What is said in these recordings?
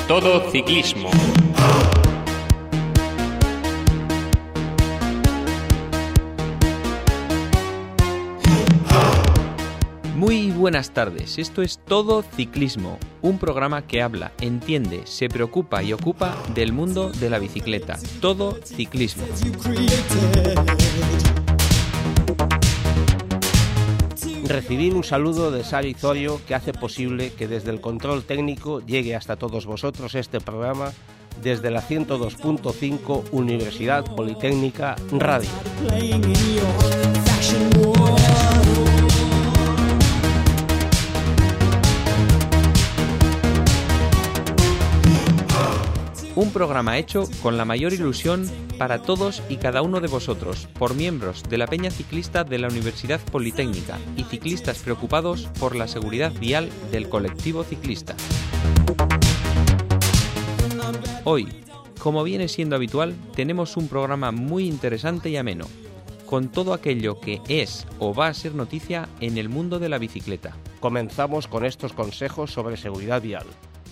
Todo Ciclismo. Muy buenas tardes, esto es Todo Ciclismo, un programa que habla, entiende, se preocupa y ocupa del mundo de la bicicleta. Todo Ciclismo. Recibir un saludo de Sari Zorio, que hace posible que desde el control técnico llegue hasta todos vosotros este programa desde la 102.5 Universidad Politécnica Radio. Un programa hecho con la mayor ilusión para todos y cada uno de vosotros, por miembros de la Peña Ciclista de la Universidad Politécnica y ciclistas preocupados por la seguridad vial del colectivo ciclista. Hoy, como viene siendo habitual, tenemos un programa muy interesante y ameno, con todo aquello que es o va a ser noticia en el mundo de la bicicleta. Comenzamos con estos consejos sobre seguridad vial.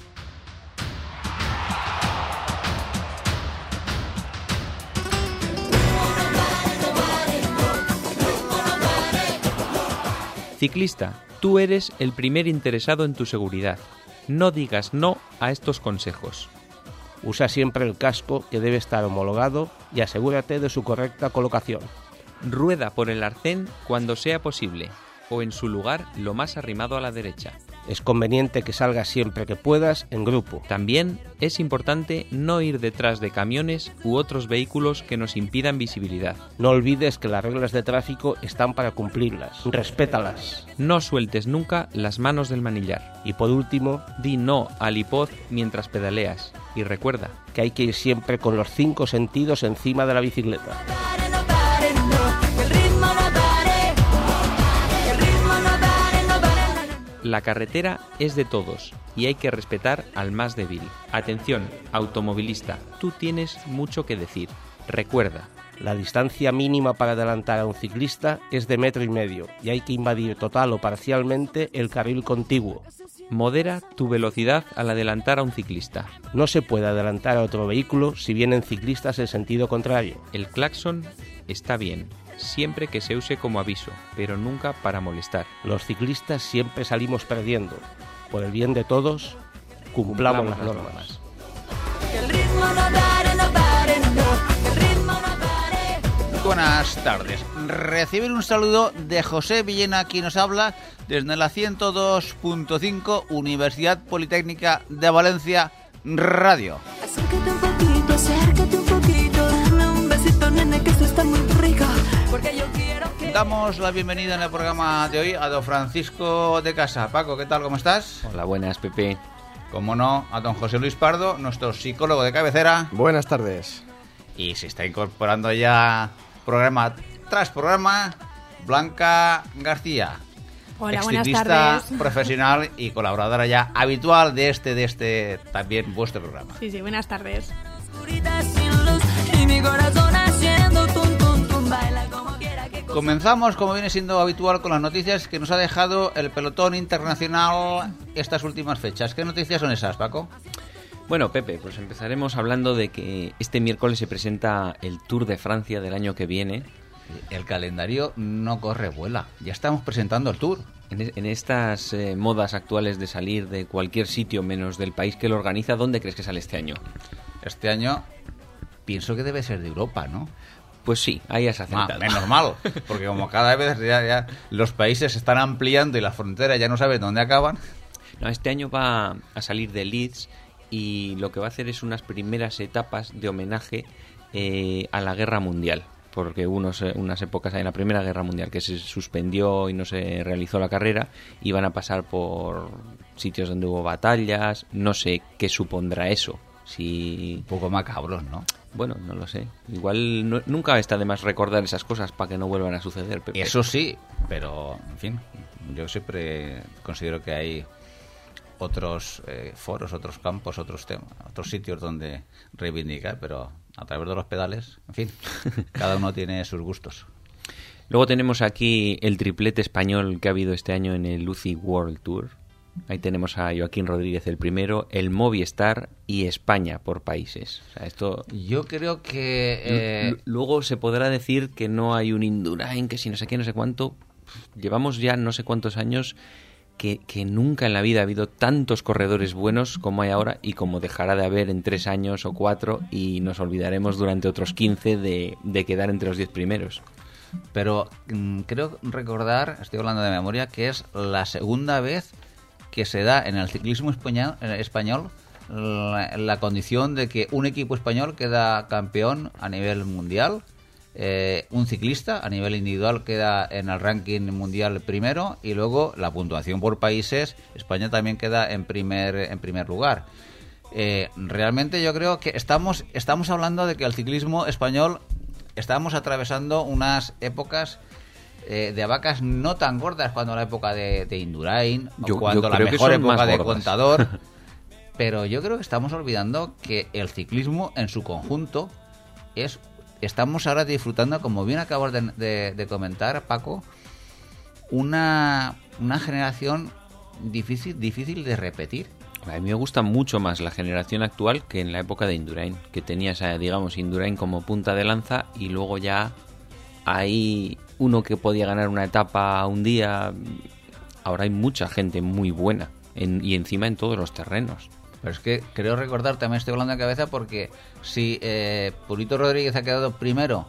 Ciclista, tú eres el primer interesado en tu seguridad. No digas no a estos consejos. Usa siempre el casco, que debe estar homologado, y asegúrate de su correcta colocación. Rueda por el arcén cuando sea posible, o en su lugar lo más arrimado a la derecha. Es conveniente que salgas siempre que puedas en grupo. También es importante no ir detrás de camiones u otros vehículos que nos impidan visibilidad. No olvides que las reglas de tráfico están para cumplirlas. Respétalas. No sueltes nunca las manos del manillar. Y por último, di no al iPod mientras pedaleas. Y recuerda que hay que ir siempre con los 5 sentidos encima de la bicicleta. La carretera es de todos y hay que respetar al más débil. Atención, automovilista, tú tienes mucho que decir. Recuerda, la distancia mínima para adelantar a un ciclista es de 1,5 metros y hay que invadir total o parcialmente el carril contiguo. Modera tu velocidad al adelantar a un ciclista. No se puede adelantar a otro vehículo si vienen ciclistas en sentido contrario. El claxon está bien, siempre que se use como aviso, pero nunca para molestar. Los ciclistas siempre salimos perdiendo. Por el bien de todos, cumplamos las normas. Buenas tardes. Recibir un saludo de José Villena, quien nos habla desde la 102.5 Universidad Politécnica de Valencia Radio. Acércate un poquito, dame un besito, nene, que esto está muy rico, porque yo quiero que... Damos la bienvenida en el programa de hoy a don Francisco de Casa. Paco, ¿qué tal? ¿Cómo estás? Hola, buenas, Pepe. Como no, a don José Luis Pardo, nuestro psicólogo de cabecera. Buenas tardes. Y se está incorporando ya programa tras programa, Blanca García. Hola, buenas estilista tardes. Profesional y colaboradora ya habitual de este también vuestro programa. Sí, buenas tardes. Comenzamos, como viene siendo habitual, con las noticias que nos ha dejado el pelotón internacional estas últimas fechas. ¿Qué noticias son esas, Paco? Bueno, Pepe, pues empezaremos hablando de que este miércoles se presenta el Tour de Francia del año que viene. El calendario no corre, vuela. Ya estamos presentando el Tour. En estas modas actuales de salir de cualquier sitio menos del país que lo organiza, ¿dónde crees que sale este año? Este año pienso que debe ser de Europa, ¿no? Pues sí, ahí has acertado. Menos mal, porque como cada vez ya los países se están ampliando y las fronteras ya no saben dónde acaban. No, este año va a salir de Leeds y lo que va a hacer es unas primeras etapas de homenaje a la Guerra Mundial, porque hubo unas épocas en la Primera Guerra Mundial que se suspendió y no se realizó la carrera, y van a pasar por sitios donde hubo batallas. No sé qué supondrá eso. Si... Un poco macabros, ¿no? Bueno, no lo sé. Igual nunca está de más recordar esas cosas para que no vuelvan a suceder, Pepe. Eso sí, pero, en fin, yo siempre considero que hay otros foros, otros campos, otros temas, otros sitios donde reivindicar, pero a través de los pedales, en fin, cada uno tiene sus gustos. Luego tenemos aquí el triplete español que ha habido este año en el UCI World Tour. Ahí tenemos a Joaquín Rodríguez el primero, el Movistar y España por países. O sea, esto... Yo creo que... Luego se podrá decir que no hay un Indurain, que si no sé qué, no sé cuánto. Llevamos ya no sé cuántos años que nunca en la vida ha habido tantos corredores buenos como hay ahora y como dejará de haber en 3 años o 4 y nos olvidaremos durante otros 15 de quedar entre los 10 primeros. Pero creo recordar, estoy hablando de memoria, que es la segunda vez que se da en el ciclismo español la condición de que un equipo español queda campeón a nivel mundial, un ciclista a nivel individual queda en el ranking mundial primero y luego la puntuación por países, España también queda en primer lugar. Realmente yo creo que estamos hablando de que el ciclismo español estamos atravesando unas épocas de vacas no tan gordas, cuando la época de Indurain, o cuando la mejor época de Contador. Pero yo creo que estamos olvidando que el ciclismo en su conjunto estamos ahora disfrutando, como bien acabas de comentar, Paco, una generación difícil de repetir. A mí me gusta mucho más la generación actual que en la época de Indurain, que tenías, digamos, Indurain como punta de lanza y luego ya hay uno que podía ganar una etapa un día. Ahora hay mucha gente muy buena y encima en todos los terrenos. Pero es que creo recordar, también estoy hablando de cabeza, porque si Purito Rodríguez ha quedado primero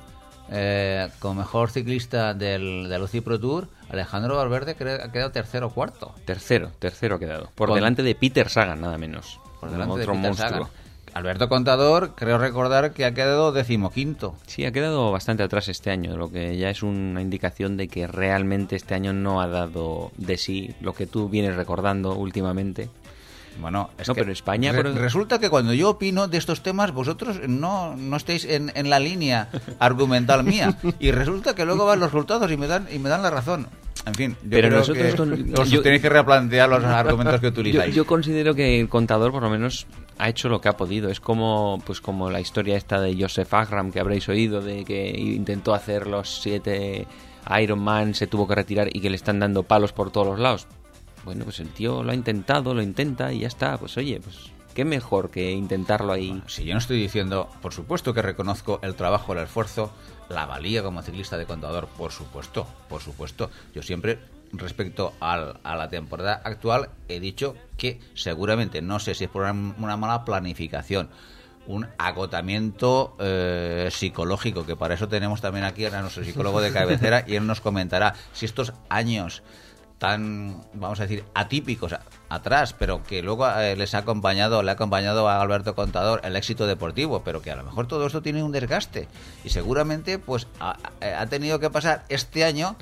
como mejor ciclista del UCI Pro Tour, Alejandro Valverde creo que ha quedado tercero o cuarto. Tercero ha quedado. Por delante de Peter Sagan, nada menos. Por delante otro de Peter monstruo. Sagan. Alberto Contador, creo recordar que ha quedado 15º. Sí, ha quedado bastante atrás este año, lo que ya es una indicación de que realmente este año no ha dado de sí lo que tú vienes recordando últimamente. Bueno, pero España... Resulta que cuando yo opino de estos temas, vosotros no estáis en la línea argumental mía. Y resulta que luego van los resultados y me dan la razón. En fin, yo pero creo nosotros que tenéis que replantear los argumentos que utilizáis. Yo considero que el Contador, por lo menos, ha hecho lo que ha podido. Es como la historia esta de Joseph Agram, que habréis oído, de que intentó hacer los 7 Ironman, se tuvo que retirar y que le están dando palos por todos los lados. Bueno, pues el tío lo ha intentado, lo intenta y ya está. Pues oye, pues qué mejor que intentarlo ahí. Bueno, si yo no estoy diciendo, por supuesto que reconozco el trabajo, el esfuerzo, la valía como ciclista de Contador, por supuesto. Yo siempre, respecto a la temporada actual, he dicho que seguramente, no sé si es por una mala planificación, un agotamiento psicológico, que para eso tenemos también aquí a nuestro psicólogo de cabecera y él nos comentará si estos años tan, vamos a decir, atípicos atrás, pero que luego le ha acompañado a Alberto Contador el éxito deportivo, pero que a lo mejor todo esto tiene un desgaste y seguramente pues ha tenido que pasar este año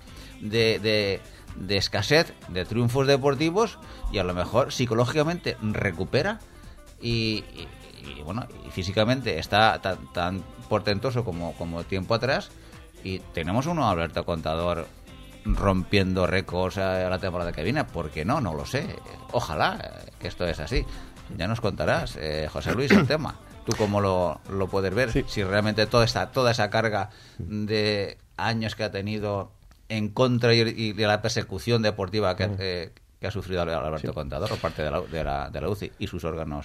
de escasez de triunfos deportivos y a lo mejor psicológicamente recupera y bueno, y físicamente está tan portentoso como tiempo atrás y tenemos uno Alberto Contador rompiendo récords a la temporada que viene. ¿Por qué no? No lo sé. Ojalá que esto es así. Ya nos contarás, José Luis, el tema. ¿Tú cómo lo puedes ver? Sí. Si realmente toda esa carga de años que ha tenido en contra y de la persecución deportiva que ha sufrido Alberto Contador por parte de la UCI y sus órganos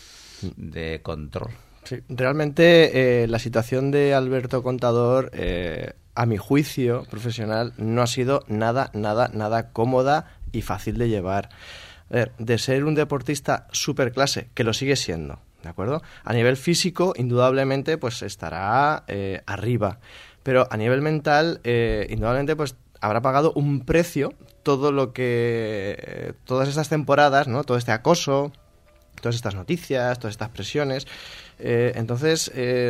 de control. Sí, realmente la situación de Alberto Contador, a mi juicio profesional, no ha sido nada cómoda y fácil de llevar. A ver, de ser un deportista superclase, que lo sigue siendo, ¿de acuerdo? A nivel físico, indudablemente, pues estará arriba. Pero a nivel mental, indudablemente, pues habrá pagado un precio todo lo que... todas estas temporadas, ¿no? Todo este acoso, todas estas noticias, todas estas presiones. Entonces,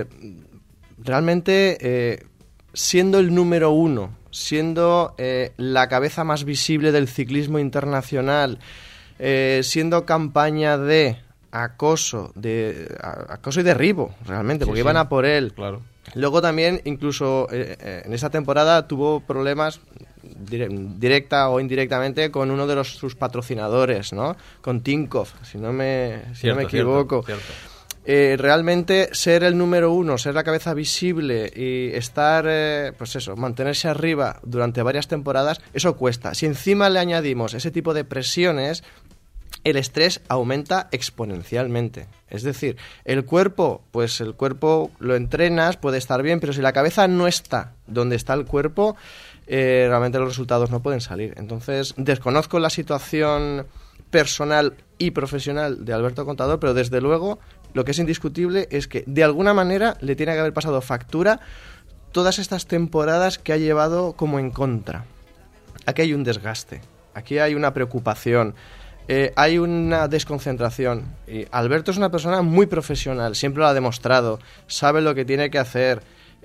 realmente, siendo el número uno, siendo la cabeza más visible del ciclismo internacional, siendo campaña de acoso y derribo, realmente, porque iban a por él. Claro. Luego también, incluso en esa temporada, tuvo problemas directa o indirectamente con uno de sus patrocinadores, ¿no? Con Tinkoff, si no me equivoco. Cierto. Realmente ser el número uno, ser la cabeza visible y estar, pues eso, mantenerse arriba durante varias temporadas, eso cuesta. Si encima le añadimos ese tipo de presiones, el estrés aumenta exponencialmente. Es decir, el cuerpo lo entrenas, puede estar bien, pero si la cabeza no está donde está el cuerpo, realmente los resultados no pueden salir. Entonces, desconozco la situación personal y profesional de Alberto Contador, pero desde luego lo que es indiscutible es que de alguna manera le tiene que haber pasado factura todas estas temporadas que ha llevado como en contra. Aquí hay un desgaste, aquí hay una preocupación, hay una desconcentración. Y Alberto es una persona muy profesional, siempre lo ha demostrado, sabe lo que tiene que hacer,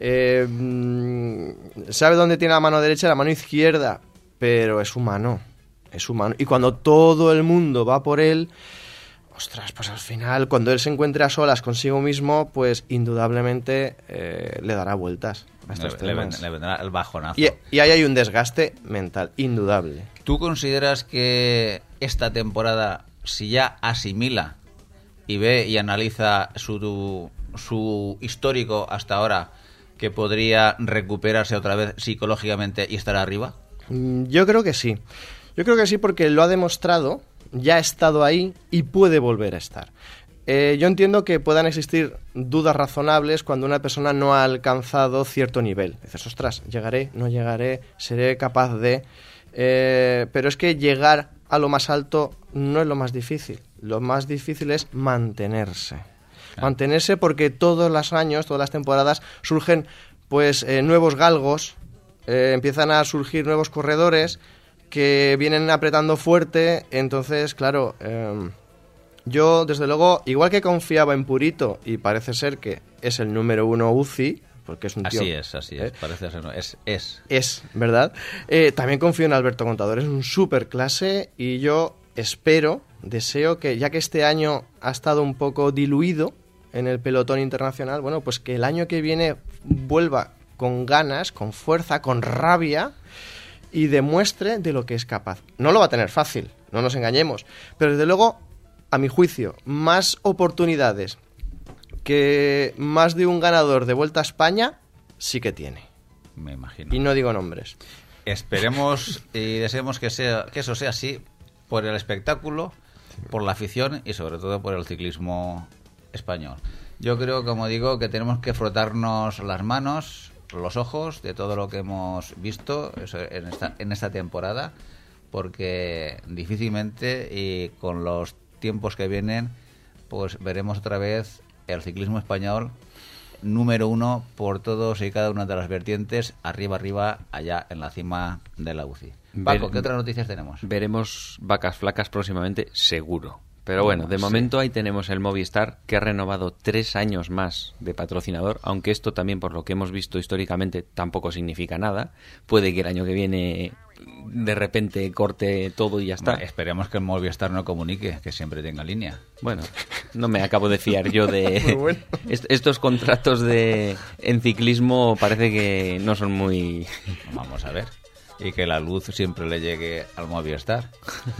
sabe dónde tiene la mano derecha y la mano izquierda, pero es humano. Y cuando todo el mundo va por él, ostras, pues al final, cuando él se encuentre a solas consigo mismo, pues indudablemente le dará vueltas a estos temas. Le vendrá el bajonazo. Y ahí hay un desgaste mental, indudable. ¿Tú consideras que esta temporada, si ya asimila y ve y analiza su histórico hasta ahora, que podría recuperarse otra vez psicológicamente y estar arriba? Yo creo que sí. Yo creo que sí, porque lo ha demostrado, ya ha estado ahí y puede volver a estar. Yo entiendo que puedan existir dudas razonables cuando una persona no ha alcanzado cierto nivel. Dices, ostras, ¿llegaré? ¿No llegaré? ¿Seré capaz de...? Pero es que llegar a lo más alto no es lo más difícil. Lo más difícil es mantenerse. Mantenerse, porque todos los años, todas las temporadas, surgen pues nuevos galgos, empiezan a surgir nuevos corredores que vienen apretando fuerte. Entonces, claro, yo desde luego, igual que confiaba en Purito, y parece ser que es el número 1 UCI, porque es un tío... Así es, parece ser, es, ¿verdad? También confío en Alberto Contador, es un súper clase, y yo deseo que, ya que este año ha estado un poco diluido en el pelotón internacional, bueno, pues que el año que viene vuelva con ganas, con fuerza, con rabia, y demuestre de lo que es capaz. No lo va a tener fácil, no nos engañemos, pero desde luego, a mi juicio, más oportunidades que más de un ganador de Vuelta a España sí que tiene. Me imagino. Y no digo nombres. Esperemos y deseemos que eso sea así, por el espectáculo, por la afición y sobre todo por el ciclismo español. Yo creo, como digo, que tenemos que frotarnos las manos, los ojos de todo lo que hemos visto en esta temporada, porque difícilmente, y con los tiempos que vienen, pues veremos otra vez el ciclismo español número 1 por todos y cada una de las vertientes, arriba, allá en la cima de la UCI. Paco, ¿qué otras noticias tenemos? Veremos vacas flacas próximamente, seguro. Pero bueno, de momento ahí tenemos el Movistar, que ha renovado 3 años más de patrocinador, aunque esto también, por lo que hemos visto históricamente, tampoco significa nada. Puede que el año que viene de repente corte todo y ya está. Bueno, esperemos que el Movistar no comunique, que siempre tenga línea. Bueno, no me acabo de fiar yo de... Bueno. Estos contratos en ciclismo parece que no son muy... Vamos a ver. Y que la luz siempre le llegue al Movistar.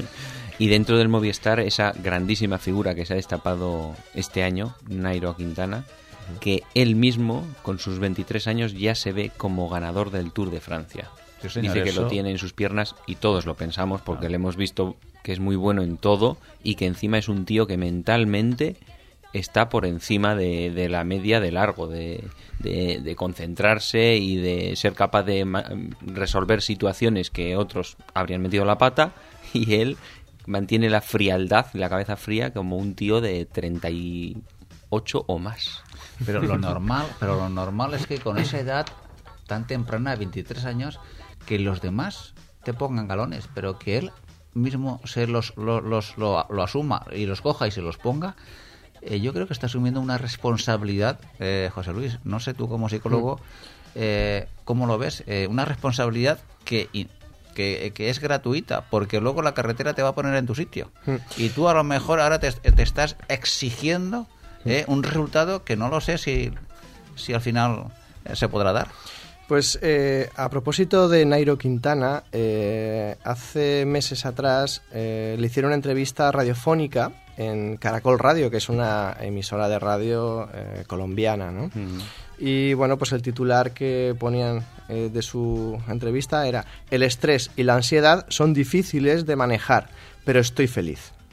Y dentro del Movistar, esa grandísima figura que se ha destapado este año, Nairo Quintana, que él mismo, con sus 23 años, ya se ve como ganador del Tour de Francia. Sí, señor, dice que eso... lo tiene en sus piernas, y todos lo pensamos porque le hemos visto que es muy bueno en todo, y que encima es un tío que mentalmente está por encima de la media de largo, de concentrarse y de ser capaz de resolver situaciones que otros habrían metido la pata, y él mantiene la frialdad, la cabeza fría, como un tío de 38 o más. Pero lo normal es que con esa edad tan temprana, 23 años, que los demás te pongan galones, pero que él mismo se lo asuma y los coja y se los ponga. Yo creo que está asumiendo una responsabilidad, José Luis, no sé tú como psicólogo, ¿cómo lo ves? Una responsabilidad que es gratuita, porque luego la carretera te va a poner en tu sitio. Y tú a lo mejor ahora te estás exigiendo un resultado que no lo sé si al final se podrá dar. Pues a propósito de Nairo Quintana, hace meses atrás le hicieron una entrevista radiofónica en Caracol Radio, que es una emisora de radio colombiana, ¿no? Y bueno, pues el titular que ponían de su entrevista era: el estrés y la ansiedad son difíciles de manejar, pero estoy feliz.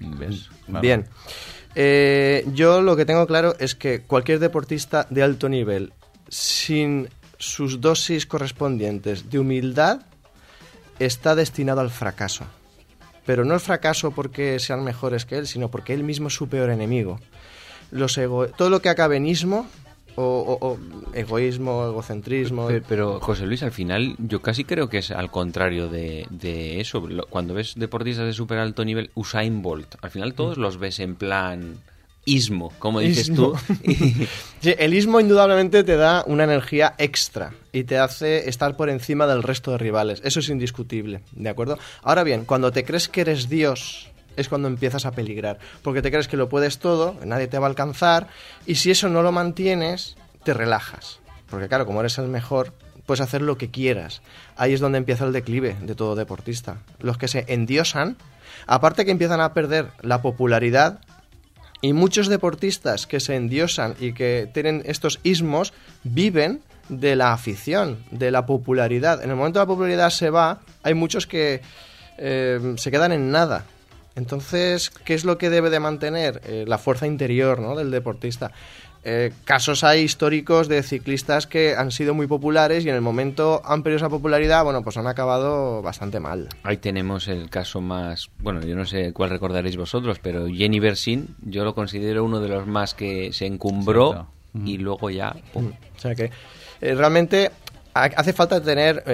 ¿Ves? Claro. Bien. Yo lo que tengo claro es que cualquier deportista de alto nivel, sin sus dosis correspondientes de humildad, está destinado al fracaso. Pero no el fracaso porque sean mejores que él, sino porque él mismo es su peor enemigo. Todo lo que acabe en ismo, o egoísmo, egocentrismo... Pero, José Luis, al final yo casi creo que es al contrario de eso. Cuando ves deportistas de súper alto nivel, Usain Bolt, al final todos los ves en plan... ismo, como dices Ismo. tú. Sí, el ismo indudablemente te da una energía extra y te hace estar por encima del resto de rivales. Eso es indiscutible, ¿de acuerdo? Ahora bien, cuando te crees que eres Dios es cuando empiezas a peligrar, porque te crees que lo puedes todo, nadie te va a alcanzar, y si eso no lo mantienes, te relajas. Porque claro, como eres el mejor, puedes hacer lo que quieras. Ahí es donde empieza el declive de todo deportista. Los que se endiosan, aparte que empiezan a perder la popularidad. Y muchos deportistas que se endiosan y que tienen estos ismos viven de la afición, de la popularidad. En el momento que la popularidad se va, hay muchos que se quedan en nada. Entonces, ¿qué es lo que debe de mantener? La fuerza interior, ¿no?, del deportista. Casos hay históricos de ciclistas que han sido muy populares y en el momento han perdido esa popularidad, bueno, pues han acabado bastante mal. Ahí tenemos el caso más... Bueno, yo no sé cuál recordaréis vosotros, pero Jenny Bersin, yo lo considero uno de los más que se encumbró y luego ya... ¡pum! O sea que realmente hace falta tener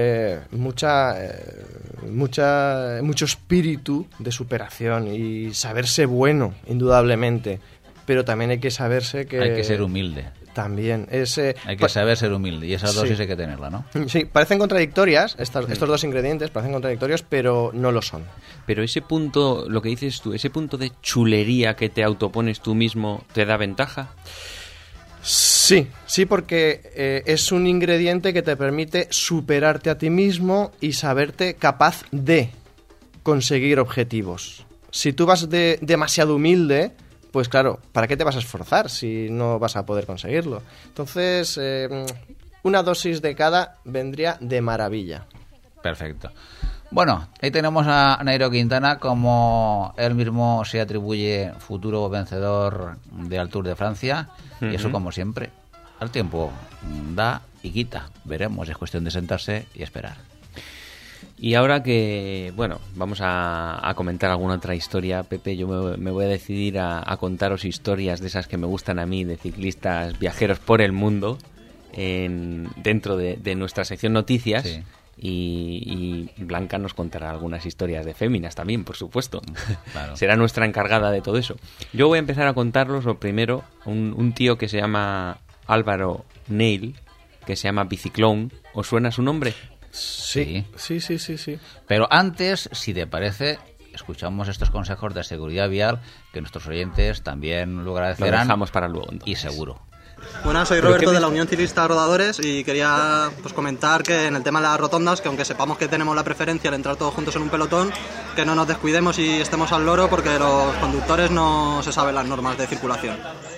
mucho espíritu de superación y saberse bueno, indudablemente. Pero también hay que saberse que... Hay que ser humilde. También. Hay que saber ser humilde y esa dosis hay que tenerla, ¿no? Sí, parecen contradictorias, estos dos ingredientes parecen contradictorios, pero no lo son. Pero ese punto, lo que dices tú, ese punto de chulería que te autopones tú mismo, ¿te da ventaja? Sí, porque es un ingrediente que te permite superarte a ti mismo y saberte capaz de conseguir objetivos. Si tú vas demasiado humilde... Pues claro, ¿para qué te vas a esforzar si no vas a poder conseguirlo? Entonces, una dosis de cada vendría de maravilla. Perfecto. Bueno, ahí tenemos a Nairo Quintana, como él mismo se atribuye futuro vencedor del Tour de Francia. Y eso, como siempre, al tiempo da y quita. Veremos, es cuestión de sentarse y esperar. Y ahora que, bueno, vamos a comentar alguna otra historia, Pepe, yo me voy a decidir a contaros historias de esas que me gustan a mí, de ciclistas viajeros por el mundo, dentro de nuestra sección noticias. Sí. Y Blanca nos contará algunas historias de féminas también, por supuesto. Claro. Será nuestra encargada de todo eso. Yo voy a empezar a contaros lo primero, un tío que se llama Álvaro Neil, que se llama Biciclón. ¿Os suena su nombre? Sí. Pero antes, si te parece, escuchamos estos consejos de seguridad vial que nuestros oyentes también lo agradecerán. Lo dejamos para luego, entonces. Y seguro. Buenas, soy Roberto de la Unión Ciclista Rodadores y quería comentar que en el tema de las rotondas, que aunque sepamos que tenemos la preferencia al entrar todos juntos en un pelotón, que no nos descuidemos y estemos al loro porque los conductores no se saben las normas de circulación.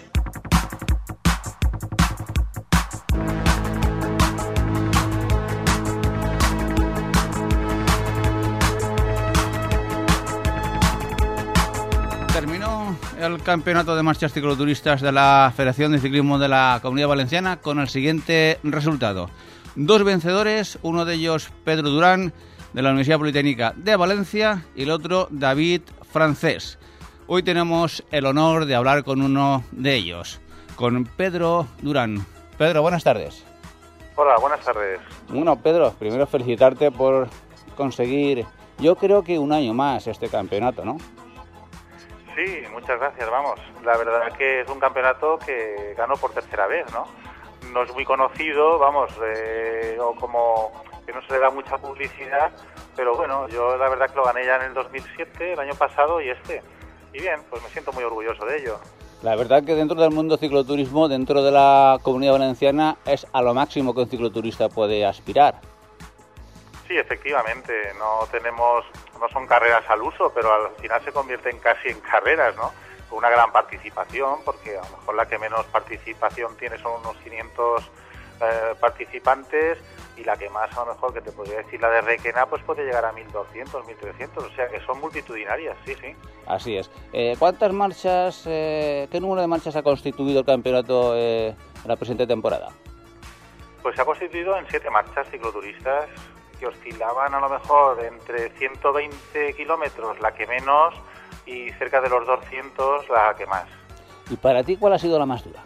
Terminó el campeonato de marchas cicloturistas de la Federación de Ciclismo de la Comunidad Valenciana con el siguiente resultado. 2 vencedores, uno de ellos Pedro Durán, de la Universidad Politécnica de Valencia, y el otro David Francés. Hoy tenemos el honor de hablar con uno de ellos, con Pedro Durán. Pedro, buenas tardes. Hola, buenas tardes. Bueno, Pedro, primero felicitarte por conseguir, yo creo que un año más este campeonato, ¿no? Sí, muchas gracias, vamos. La verdad que es un campeonato que ganó por tercera vez, ¿no? No es muy conocido, vamos, o como que no se le da mucha publicidad, pero bueno, yo la verdad que lo gané ya en el 2007, el año pasado y este. Y bien, pues me siento muy orgulloso de ello. La verdad que dentro del mundo cicloturismo, dentro de la Comunidad Valenciana, es a lo máximo que un cicloturista puede aspirar. Sí, efectivamente, no son carreras al uso, pero al final se convierten casi en carreras, ¿no? Con una gran participación, porque a lo mejor la que menos participación tiene son unos 500 participantes y la que más, a lo mejor, que te podría decir la de Requena, pues puede llegar a 1.200, 1.300, o sea que son multitudinarias, sí. Así es. ¿Cuántas marchas, qué número de marchas ha constituido el campeonato en la presente temporada? Pues se ha constituido en 7 marchas cicloturistas que oscilaban a lo mejor entre 120 kilómetros, la que menos, y cerca de los 200, la que más. ¿Y para ti cuál ha sido la más dura?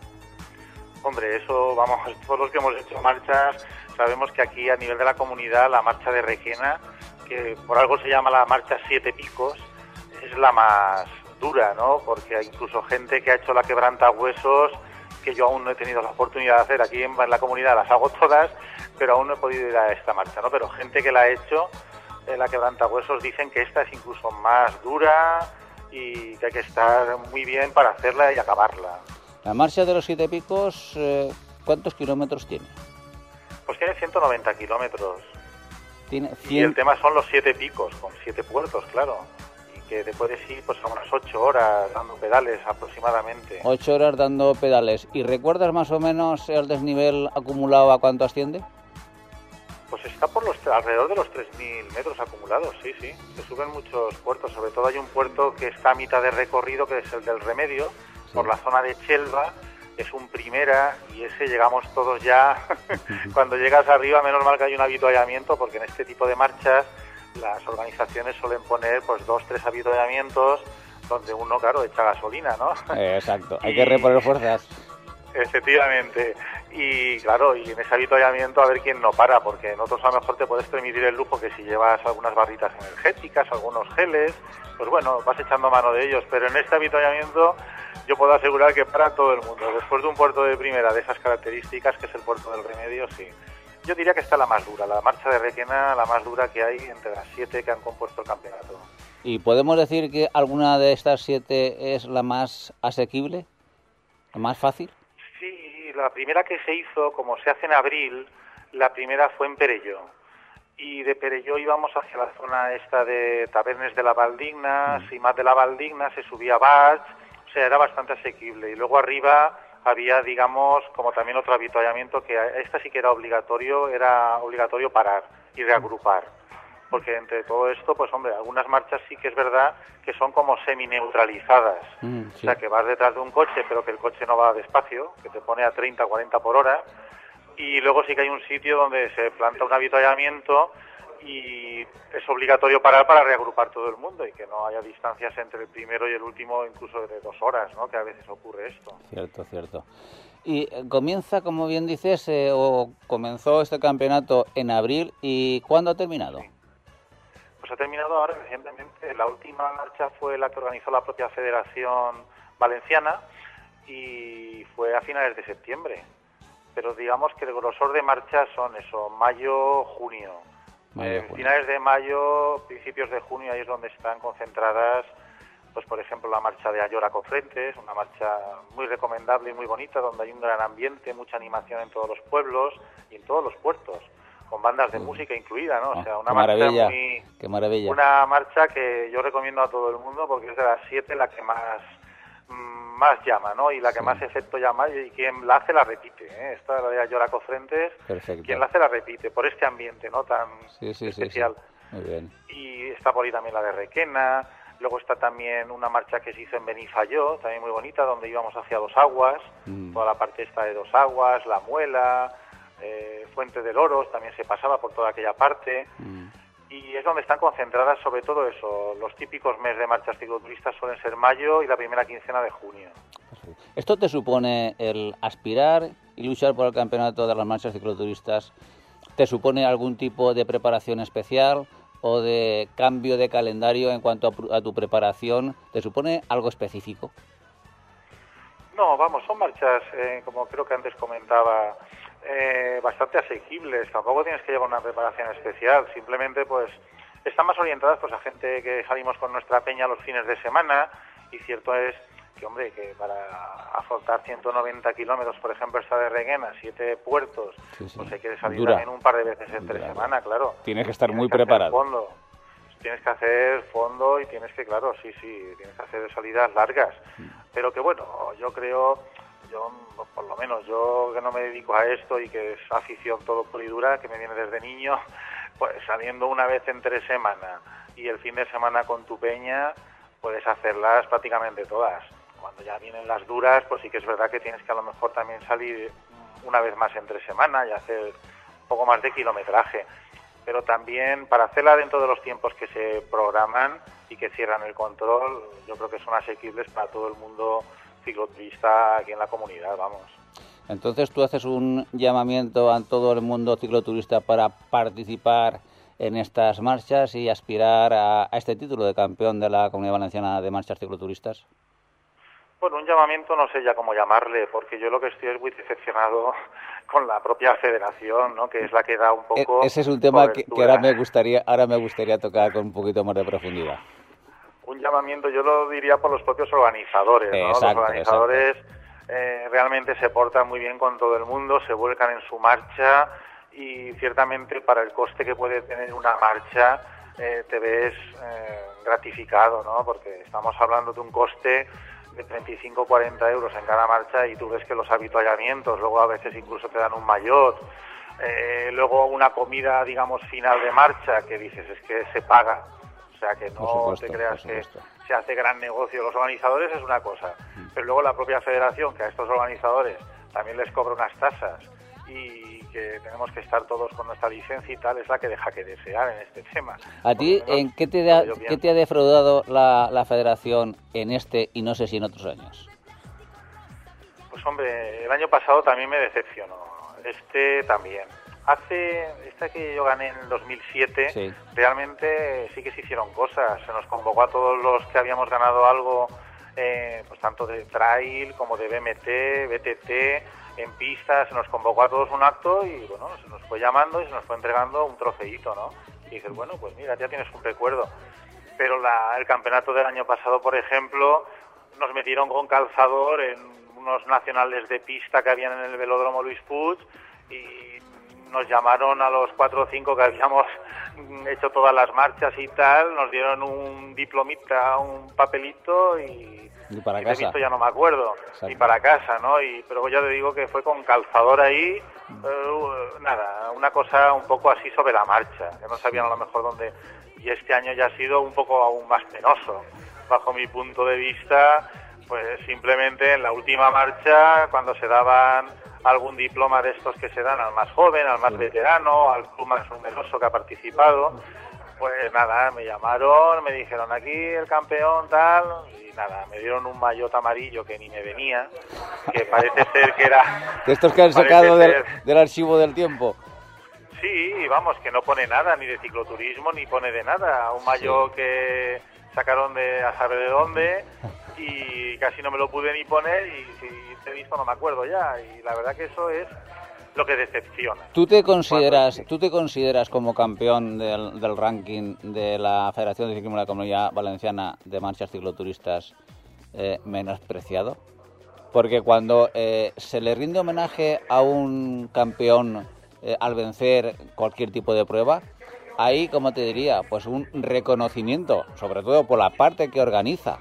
Hombre, eso, vamos, todos los que hemos hecho marchas sabemos que aquí a nivel de la comunidad la marcha de Requena, que por algo se llama la marcha 7 picos, es la más dura, ¿no? Porque hay incluso gente que ha hecho la quebrantahuesos, que yo aún no he tenido la oportunidad de hacer. Aquí en la comunidad las hago todas, pero aún no he podido ir a esta marcha, ¿no? Pero gente que la ha hecho, la quebrantahuesos, dicen que esta es incluso más dura y que hay que estar muy bien para hacerla y acabarla. La marcha de los 7 picos, ¿cuántos kilómetros tiene? Pues tiene 190 kilómetros. Tiene 100... Y el tema son los 7 picos, con 7 puertos, claro. Y que te puedes ir pues a unas 8 horas dando pedales aproximadamente. 8 horas dando pedales. ¿Y recuerdas más o menos el desnivel acumulado a cuánto asciende? Pues está por alrededor de los 3.000 metros acumulados, sí. Se suben muchos puertos, sobre todo hay un puerto que está a mitad de recorrido, que es el del Remedio, sí, por la zona de Chelva. Es un primera y ese llegamos todos ya. Cuando llegas arriba, menos mal que hay un avituallamiento, porque en este tipo de marchas las organizaciones suelen poner pues 2-3 avituallamientos donde uno, claro, echa gasolina, ¿no? Exacto, hay que reponer fuerzas. Efectivamente, y claro, y en ese avituallamiento a ver quién no para, porque en otros a lo mejor te puedes permitir el lujo que si llevas algunas barritas energéticas, algunos geles, pues bueno, vas echando mano de ellos, pero en este avituallamiento yo puedo asegurar que para todo el mundo. Después de un puerto de primera de esas características, que es el puerto del Remedio, sí. Yo diría que está la más dura, la marcha de Requena, la más dura que hay entre las 7 que han compuesto el campeonato. ¿Y podemos decir que alguna de estas 7 es la más asequible, la más fácil? Sí, la primera que se hizo, como se hace en abril, la primera fue en Perelló. Y de Perelló íbamos hacia la zona esta de Tabernes de la Valdigna, Simat de la Valdigna, se subía a Bach, o sea, era bastante asequible. Y luego arriba había, digamos, como también otro avituallamiento, que esta sí que era obligatorio parar y reagrupar. Porque entre todo esto, pues hombre, algunas marchas sí que es verdad que son como semi-neutralizadas. Sí. O sea, que vas detrás de un coche, pero que el coche no va despacio, que te pone a 30, 40 por hora. Y luego sí que hay un sitio donde se planta un avituallamiento y es obligatorio parar para reagrupar todo el mundo y que no haya distancias entre el primero y el último, incluso de 2 horas, ¿no? Que a veces ocurre esto. Cierto. Y comienza, como bien dices, o comenzó este campeonato en abril, ¿y cuándo ha terminado? Sí. Pues ha terminado ahora recientemente. La última marcha fue la que organizó la propia Federación Valenciana y fue a finales de septiembre. Pero digamos que el grosor de marchas son eso, mayo, junio. Finales de mayo, principios de junio, ahí es donde están concentradas, pues por ejemplo la marcha de Ayora Cofrentes, una marcha muy recomendable y muy bonita, donde hay un gran ambiente, mucha animación en todos los pueblos y en todos los puertos, con bandas de música incluida, ¿no? O sea, una marcha muy... ¡Qué maravilla! Una marcha que yo recomiendo a todo el mundo porque es de las 7 la que más llama, ¿no? Y la que más efecto llama, y quien la hace la repite, ¿eh? Esta la de Ayora Cofrentes, quien la hace la repite, por este ambiente, ¿no? Tan especial. Sí. Muy bien. Y está por ahí también la de Requena, luego está también una marcha que se hizo en Benifayó, también muy bonita, donde íbamos hacia Dos Aguas, toda la parte esta de Dos Aguas, La Muela, Fuente de Loros, también se pasaba por toda aquella parte. Y es donde están concentradas sobre todo eso. Los típicos meses de marchas cicloturistas suelen ser mayo y la primera quincena de junio. ¿Esto te supone el aspirar y luchar por el campeonato de las marchas cicloturistas? ¿Te supone algún tipo de preparación especial o de cambio de calendario en cuanto a tu preparación? ¿Te supone algo específico? No, vamos, son marchas, como creo que antes comentaba, bastante asequibles. Tampoco tienes que llevar una preparación especial, simplemente pues están más orientadas pues a gente que salimos con nuestra peña los fines de semana, y cierto es que, hombre, que para afrontar 190 kilómetros, por ejemplo, esta de Requena, 7 puertos, pues hay que salir también un par de veces entre semana, claro. Tienes que estar muy preparado. Tienes que hacer fondo y tienes que, claro, tienes que hacer salidas largas. Pero que bueno, yo creo, yo, por lo menos, yo que no me dedico a esto y que es afición todo pura y dura, que me viene desde niño, pues saliendo una vez entre semana y el fin de semana con tu peña, puedes hacerlas prácticamente todas. Cuando ya vienen las duras, pues sí que es verdad que tienes que a lo mejor también salir una vez más entre semana y hacer un poco más de kilometraje. Pero también para hacerla dentro de los tiempos que se programan y que cierran el control, yo creo que son asequibles para todo el mundo cicloturista aquí en la comunidad, vamos. Entonces tú haces un llamamiento a todo el mundo cicloturista para participar en estas marchas y aspirar a este título de campeón de la Comunidad Valenciana de Marchas Cicloturistas. Bueno, un llamamiento no sé ya cómo llamarle, porque yo lo que estoy es muy decepcionado con la propia federación, ¿no? Que es la que da un poco... Ese es un tema que ahora me gustaría tocar con un poquito más de profundidad. Un llamamiento, yo lo diría por los propios organizadores, ¿no? Exacto, los organizadores realmente se portan muy bien con todo el mundo, se vuelcan en su marcha y ciertamente para el coste que puede tener una marcha te ves gratificado, ¿no? Porque estamos hablando de un coste de 35 o 40 euros en cada marcha y tú ves que los habituallamientos, luego a veces incluso te dan un maillot, luego una comida, digamos, final de marcha que dices, es que se paga. O sea, que no te creas que se hace gran negocio. Los organizadores es una cosa, pero luego la propia federación, que a estos organizadores también les cobra unas tasas y que tenemos que estar todos con nuestra licencia y tal, es la que deja que desear en este tema. ¿A ti en qué te ha defraudado la federación en este y no sé si en otros años? Pues hombre, el año pasado también me decepcionó, este también. Esta que yo gané en el 2007, sí. Realmente sí que se hicieron cosas. Se nos convocó a todos los que habíamos ganado algo, pues tanto de trail como de BMT, BTT, en pista. Se nos convocó a todos un acto y bueno, se nos fue llamando y se nos fue entregando un trofeito, ¿no? Y dices, bueno, pues mira, ya tienes un recuerdo. Pero el campeonato del año pasado, por ejemplo, nos metieron con calzador en unos nacionales de pista que habían en el velódromo Luis Puig y nos llamaron a los 4 o 5 que habíamos hecho todas las marchas y tal, nos dieron un diplomita, un papelito y para casa. Visto ya no me acuerdo. Exacto. Y para casa, ¿no? Pero ya te digo que fue con calzador ahí, nada, una cosa un poco así sobre la marcha, que no sabían a lo mejor dónde. Y este año ya ha sido un poco aún más penoso, bajo mi punto de vista, pues simplemente en la última marcha, cuando se daban algún diploma de estos que se dan al más joven, al más veterano, al club más numeroso que ha participado, pues nada, me llamaron, me dijeron aquí el campeón tal, y nada, me dieron un maillot amarillo que ni me venía, que parece ser que era... ¿De estos que han sacado del archivo del tiempo? Sí, vamos, que no pone nada, ni de cicloturismo, ni pone de nada, un maillot que sacaron de a saber de dónde, y casi no me lo pude ni poner, y si te he visto no me acuerdo ya, y la verdad que eso es lo que decepciona. ¿Tú te consideras como campeón del ranking de la Federación de Ciclismo de la Comunidad Valenciana de Marchas Cicloturistas menospreciado? Porque cuando se le rinde homenaje a un campeón al vencer cualquier tipo de prueba, hay, como te diría, pues un reconocimiento, sobre todo por la parte que organiza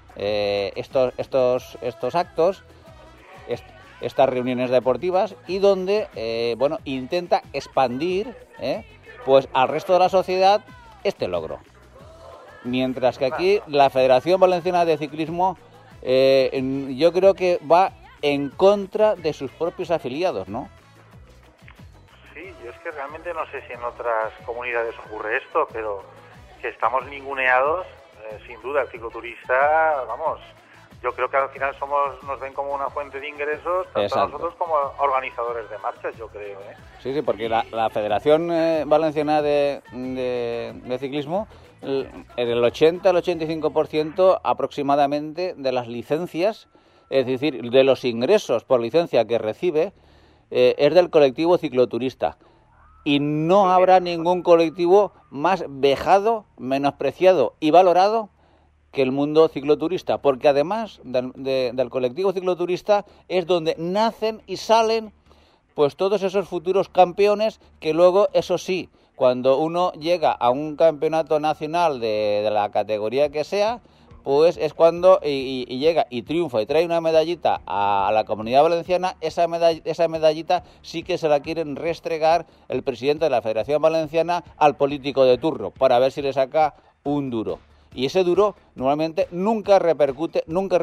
estos actos, estas reuniones deportivas, y donde intenta expandir pues al resto de la sociedad este logro. Mientras que aquí la Federación Valenciana de Ciclismo yo creo que va en contra de sus propios afiliados, ¿no? Sí, yo es que realmente no sé si en otras comunidades ocurre esto, pero que estamos ninguneados, sin duda. El cicloturista, vamos, yo creo que al final nos ven como una fuente de ingresos, tanto a nosotros como organizadores de marchas, yo creo. Sí, porque la Federación Valenciana de Ciclismo, el 80 al 85% aproximadamente de las licencias, es decir, de los ingresos por licencia que recibe, es del colectivo cicloturista. Y no habrá ningún colectivo más vejado, menospreciado y valorado que el mundo cicloturista, porque además del colectivo cicloturista es donde nacen y salen pues todos esos futuros campeones que luego, eso sí, cuando uno llega a un campeonato nacional de la categoría que sea, pues es cuando y llega y triunfa y trae una medallita a la Comunidad Valenciana. Esa medallita sí que se la quieren restregar el presidente de la Federación Valenciana al político de turno para ver si le saca un duro. Y ese duro normalmente nunca repercute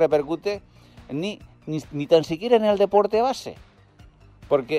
ni tan siquiera en el deporte base. Porque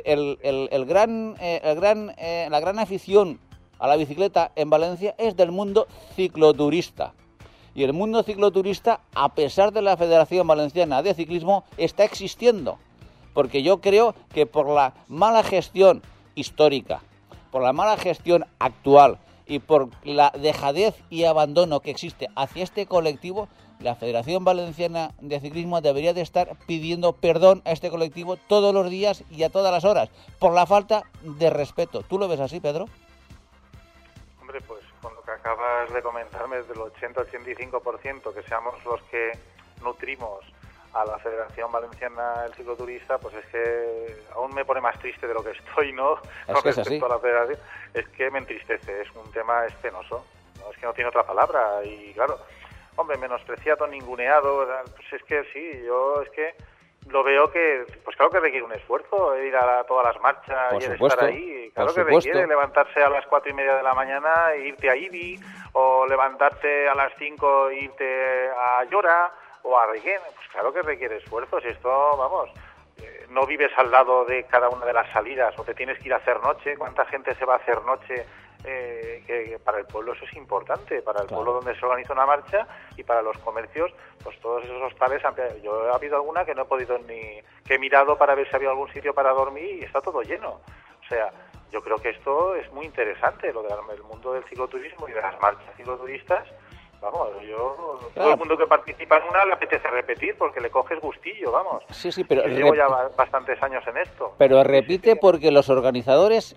la gran afición a la bicicleta en Valencia es del mundo cicloturista. Y el mundo cicloturista, a pesar de la Federación Valenciana de Ciclismo, está existiendo. Porque yo creo que por la mala gestión histórica, por la mala gestión actual y por la dejadez y abandono que existe hacia este colectivo, la Federación Valenciana de Ciclismo debería de estar pidiendo perdón a este colectivo todos los días y a todas las horas, por la falta de respeto. ¿Tú lo ves así, Pedro? Hombre, pues con lo que acabas de comentarme, del 80-85%, que seamos los que nutrimos a la Federación Valenciana del Cicloturista, pues es que aún me pone más triste de lo que estoy, ¿no? Con respecto a la Federación. Es que me entristece, es un tema penoso, ¿no? Es que no tiene otra palabra. Y claro, hombre, menospreciado, ninguneado, pues es que sí, yo es que lo veo que, pues claro que requiere un esfuerzo, ir a todas las marchas y estar ahí. Claro que requiere levantarse a las 4:30 de la mañana e irte a Ibi, o levantarte a las 5 e irte a Llora o a Reguén. Pues claro que requiere esfuerzos. Y esto, vamos, no vives al lado de cada una de las salidas, o te tienes que ir a hacer noche. ¿Cuánta gente se va a hacer noche? Que para el pueblo eso es importante, para el pueblo donde se organiza una marcha, y para los comercios, pues todos esos hostales. Yo he habido alguna que no he podido que he mirado para ver si había algún sitio para dormir y está todo lleno. O sea, yo creo que esto es muy interesante, lo del mundo del cicloturismo y de las marchas cicloturistas. Vamos, todo el mundo que participa en una le apetece repetir porque le coges gustillo, vamos. Sí, pero llevo ya bastantes años en esto. Pero repite porque los organizadores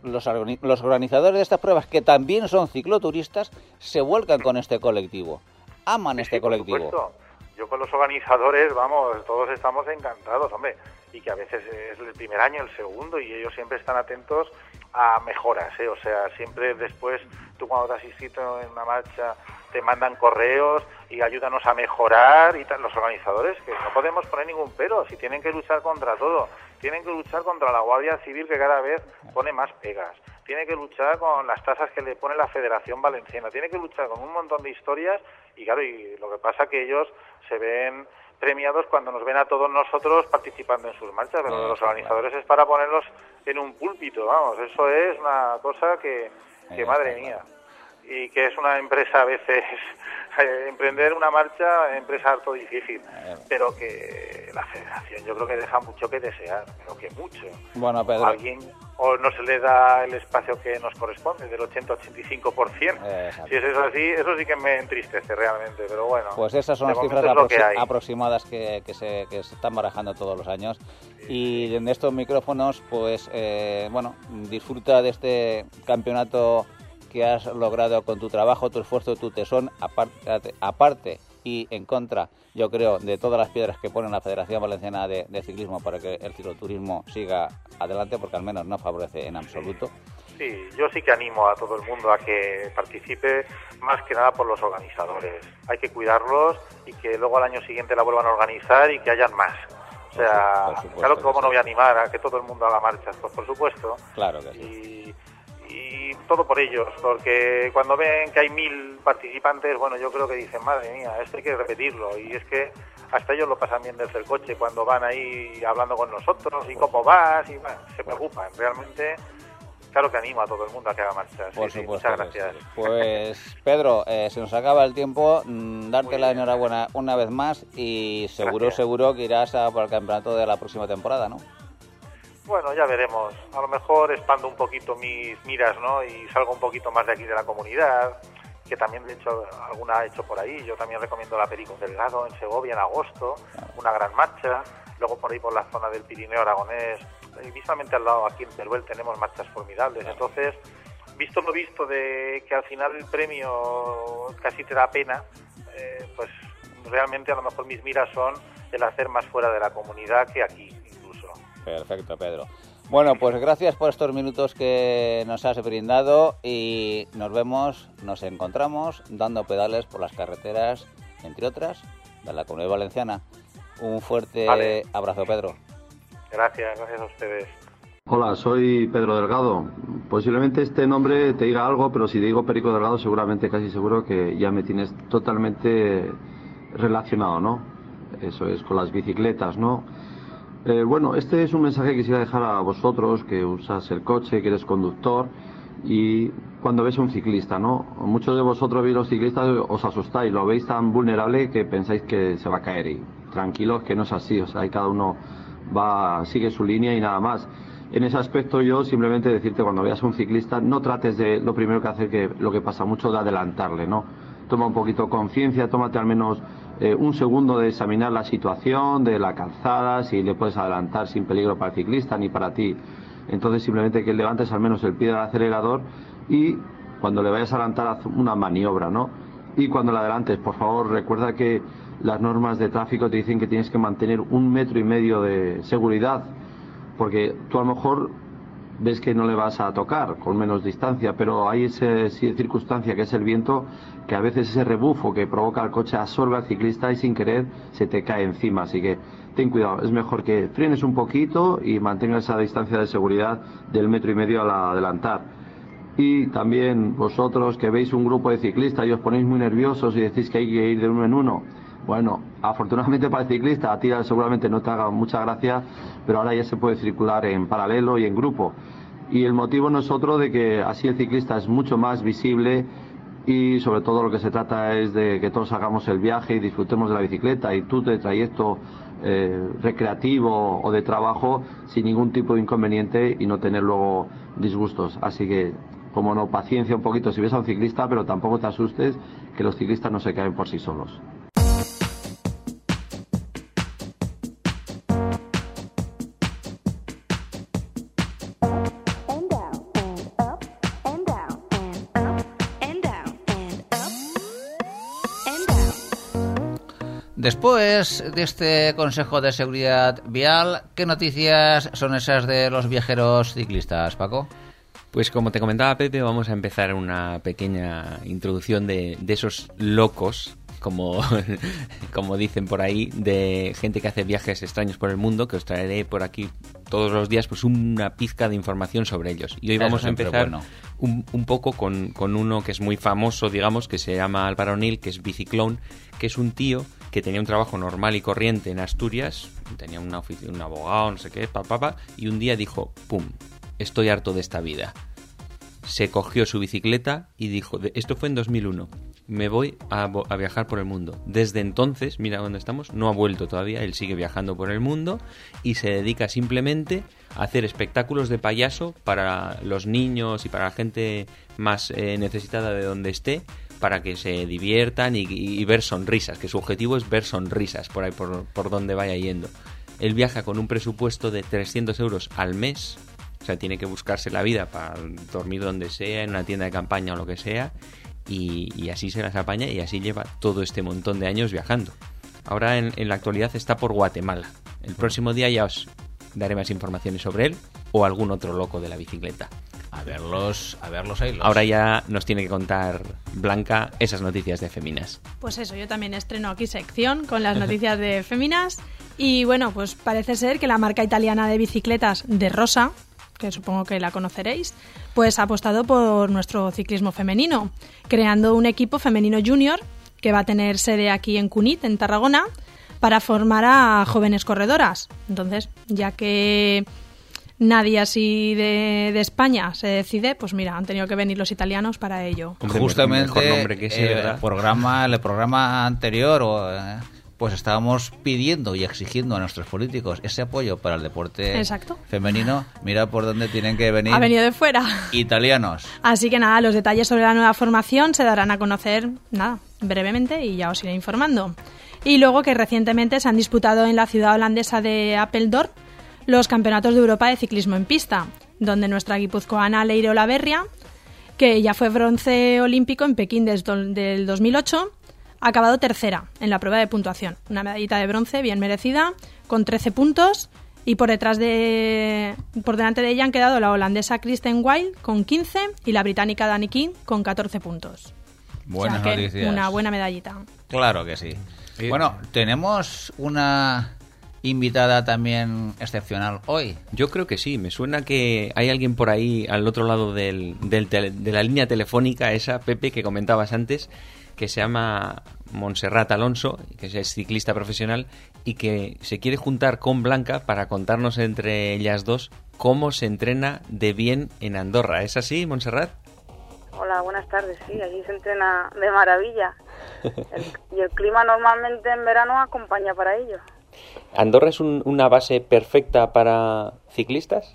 de estas pruebas, que también son cicloturistas, se vuelcan con este colectivo, aman este colectivo. Por supuesto. Yo con los organizadores, vamos, todos estamos encantados, hombre, y que a veces es el primer año, el segundo, y ellos siempre están atentos a mejoras, o sea, siempre después, tú cuando te has inscrito en una marcha, te mandan correos y ayúdanos a mejorar, y los organizadores, que no podemos poner ningún pero, si tienen que luchar contra todo, tienen que luchar contra la Guardia Civil, que cada vez pone más pegas, tiene que luchar con las tasas que le pone la Federación Valenciana, tiene que luchar con un montón de historias, y claro, y lo que pasa que ellos se ven premiados cuando nos ven a todos nosotros participando en sus marchas, pero los organizadores es para ponerlos en un púlpito, vamos, eso es una cosa que madre mía, y que es una empresa a veces, emprender una marcha, empresa harto difícil, pero que la Federación yo creo que deja mucho que desear, pero que mucho. Bueno, Pedro, alguien o no se le da el espacio que nos corresponde, del 80-85%. Si es así, eso sí que me entristece realmente, pero bueno. Pues esas son las cifras aproximadas que se están barajando todos los años. Y en estos micrófonos, pues, disfruta de este campeonato que has logrado con tu trabajo, tu esfuerzo, tu tesón, aparte y en contra, yo creo, de todas las piedras que pone la Federación Valenciana de Ciclismo para que el cicloturismo siga adelante, porque al menos no favorece en absoluto. Sí, yo sí que animo a todo el mundo a que participe, más que nada por los organizadores. Hay que cuidarlos y que luego al año siguiente la vuelvan a organizar y que hayan más. O sea, por supuesto, claro, ¿cómo no voy a animar a que todo el mundo haga marchas? Pues por supuesto. Claro que sí. Y todo por ellos, porque cuando ven que hay 1000 participantes, bueno, yo creo que dicen, madre mía, esto hay que repetirlo. Y es que hasta ellos lo pasan bien desde el coche cuando van ahí hablando con nosotros y cómo vas, y bueno, se preocupan. Realmente, claro que animo a todo el mundo a que haga marchas. Por supuesto. Muchas gracias. Sí. Pues, Pedro, se nos acaba el tiempo. Darte la enhorabuena una vez más y seguro que irás por el campeonato de la próxima temporada, ¿no? Bueno, ya veremos. A lo mejor expando un poquito mis miras, ¿no? Y salgo un poquito más de aquí de la comunidad, que también, de hecho, alguna he hecho por ahí. Yo también recomiendo la Perico Delgado en Segovia en agosto, una gran marcha. Luego por ahí por la zona del Pirineo Aragonés, y visualmente al lado aquí en Teruel tenemos marchas formidables. Entonces, visto lo visto de que al final el premio casi te da pena, pues realmente a lo mejor mis miras son el hacer más fuera de la comunidad que aquí. Perfecto, Pedro. Bueno, pues gracias por estos minutos que nos has brindado y nos encontramos dando pedales por las carreteras entre otras, de la Comunidad Valenciana. Un fuerte abrazo, Pedro. Gracias a ustedes. Hola, soy Pedro Delgado. Posiblemente este nombre te diga algo, pero si te digo Perico Delgado, seguramente, casi seguro que ya me tienes totalmente relacionado, ¿no? Eso es, con las bicicletas, ¿no? Bueno, este es un mensaje que quisiera dejar a vosotros, que usas el coche, que eres conductor, y cuando ves a un ciclista, ¿no? Muchos de vosotros veis los ciclistas, os asustáis, lo veis tan vulnerable que pensáis que se va a caer, y tranquilos que no es así, o sea, cada uno sigue su línea y nada más. En ese aspecto yo simplemente decirte, cuando veas a un ciclista, no trates de, lo primero que hacer, que lo que pasa mucho, de adelantarle, ¿no? Toma un poquito conciencia, tómate al menos un segundo de examinar la situación de la calzada, si le puedes adelantar sin peligro para el ciclista ni para ti. Entonces simplemente que levantes al menos el pie del acelerador, y cuando le vayas a adelantar haz una maniobra, ¿no? Y cuando le adelantes, por favor, recuerda que las normas de tráfico te dicen que tienes que mantener 1,5 metros de seguridad, porque tú a lo mejor ves que no le vas a tocar con menos distancia, pero hay esa circunstancia que es el viento, que a veces ese rebufo que provoca el coche absorbe al ciclista y sin querer se te cae encima. Así que ten cuidado, es mejor que frenes un poquito y mantengas esa distancia de seguridad del 1,5 metros al adelantar. Y también vosotros que veis un grupo de ciclistas y os ponéis muy nerviosos y decís que hay que ir de uno en uno, bueno, afortunadamente para el ciclista, a ti seguramente no te haga mucha gracia, pero ahora ya se puede circular en paralelo y en grupo. Y el motivo no es otro de que así el ciclista es mucho más visible, y sobre todo lo que se trata es de que todos hagamos el viaje y disfrutemos de la bicicleta, y tú de trayecto recreativo o de trabajo sin ningún tipo de inconveniente, y no tener luego disgustos. Así que, como no, paciencia un poquito si ves a un ciclista, pero tampoco te asustes, que los ciclistas no se caen por sí solos. Después de este Consejo de Seguridad Vial, ¿qué noticias son esas de los viajeros ciclistas, Paco? Pues como te comentaba, Pepe, vamos a empezar una pequeña introducción de esos locos, como dicen por ahí, de gente que hace viajes extraños por el mundo, que os traeré por aquí todos los días pues una pizca de información sobre ellos. Y hoy vamos a empezar un poco con uno que es muy famoso, digamos, que se llama Álvaro Nil, que es Biciclón, que es un tío que tenía un trabajo normal y corriente en Asturias, tenía una oficina, un abogado, no sé qué, y un día dijo, ¡pum!, estoy harto de esta vida. Se cogió su bicicleta y dijo, esto fue en 2001, me voy a viajar por el mundo. Desde entonces, mira dónde estamos, no ha vuelto todavía, él sigue viajando por el mundo y se dedica simplemente a hacer espectáculos de payaso para los niños y para la gente más necesitada de donde esté, para que se diviertan y ver sonrisas, que su objetivo es ver sonrisas por ahí, por donde vaya yendo. Él viaja con un presupuesto de 300 euros al mes, o sea, tiene que buscarse la vida para dormir donde sea, en una tienda de campaña o lo que sea, y así se las apaña, y así lleva todo este montón de años viajando. Ahora en la actualidad está por Guatemala. El próximo día ya os daré más informaciones sobre él o algún otro loco de la bicicleta. A verlos ahí. Ahora ya nos tiene que contar Blanca esas noticias de Féminas. Pues eso, yo también estreno aquí sección con las noticias de Féminas. Y bueno, pues parece ser que la marca italiana de bicicletas De Rosa, que supongo que la conoceréis, pues ha apostado por nuestro ciclismo femenino, creando un equipo femenino junior que va a tener sede aquí en Cunit, en Tarragona, para formar a jóvenes corredoras. Entonces, ya que nadie así de España se decide, pues mira, han tenido que venir los italianos para ello. Justamente nombre que ese, ¿verdad? el programa anterior pues estábamos pidiendo y exigiendo a nuestros políticos ese apoyo para el deporte femenino. Mira por dónde tienen que venir. Ha venido de fuera. Italianos. Así que nada, los detalles sobre la nueva formación se darán a conocer, brevemente, y ya os iré informando. Y luego que recientemente se han disputado en la ciudad holandesa de Apeldoorn los campeonatos de Europa de ciclismo en pista, donde nuestra guipuzcoana Leire Olaverria, que ya fue bronce olímpico en Pekín del 2008, ha acabado tercera en la prueba de puntuación. Una medallita de bronce bien merecida, con 13 puntos, y por delante de ella han quedado la holandesa Kristen Wild con 15 y la británica Dani King con 14 puntos. Buenas o sea, que noticias. una buena medallita. Claro que sí. Bueno, tenemos una invitada también excepcional hoy. Yo creo que sí, me suena que hay alguien por ahí al otro lado de la línea telefónica, esa, Pepe, que comentabas antes, que se llama Montserrat Alonso, que es ciclista profesional y que se quiere juntar con Blanca para contarnos entre ellas dos cómo se entrena de bien en Andorra. ¿Es así, Montserrat? Hola, buenas tardes. Sí, allí se entrena de maravilla. Y el clima normalmente en verano acompaña para ello. ¿Andorra es una base perfecta para ciclistas?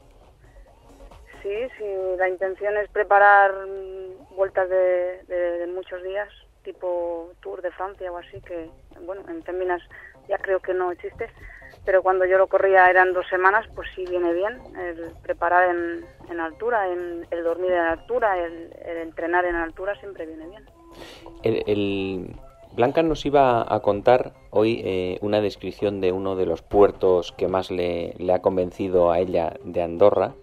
Sí, la intención es preparar vueltas de muchos días, tipo Tour de Francia o así, que, bueno, en féminas ya creo que no existe, pero cuando yo lo corría eran 2 semanas, pues sí viene bien el preparar en altura, el dormir en altura, el entrenar en altura siempre viene bien. Blanca nos iba a contar hoy una descripción de uno de los puertos que más le ha convencido a ella de Andorra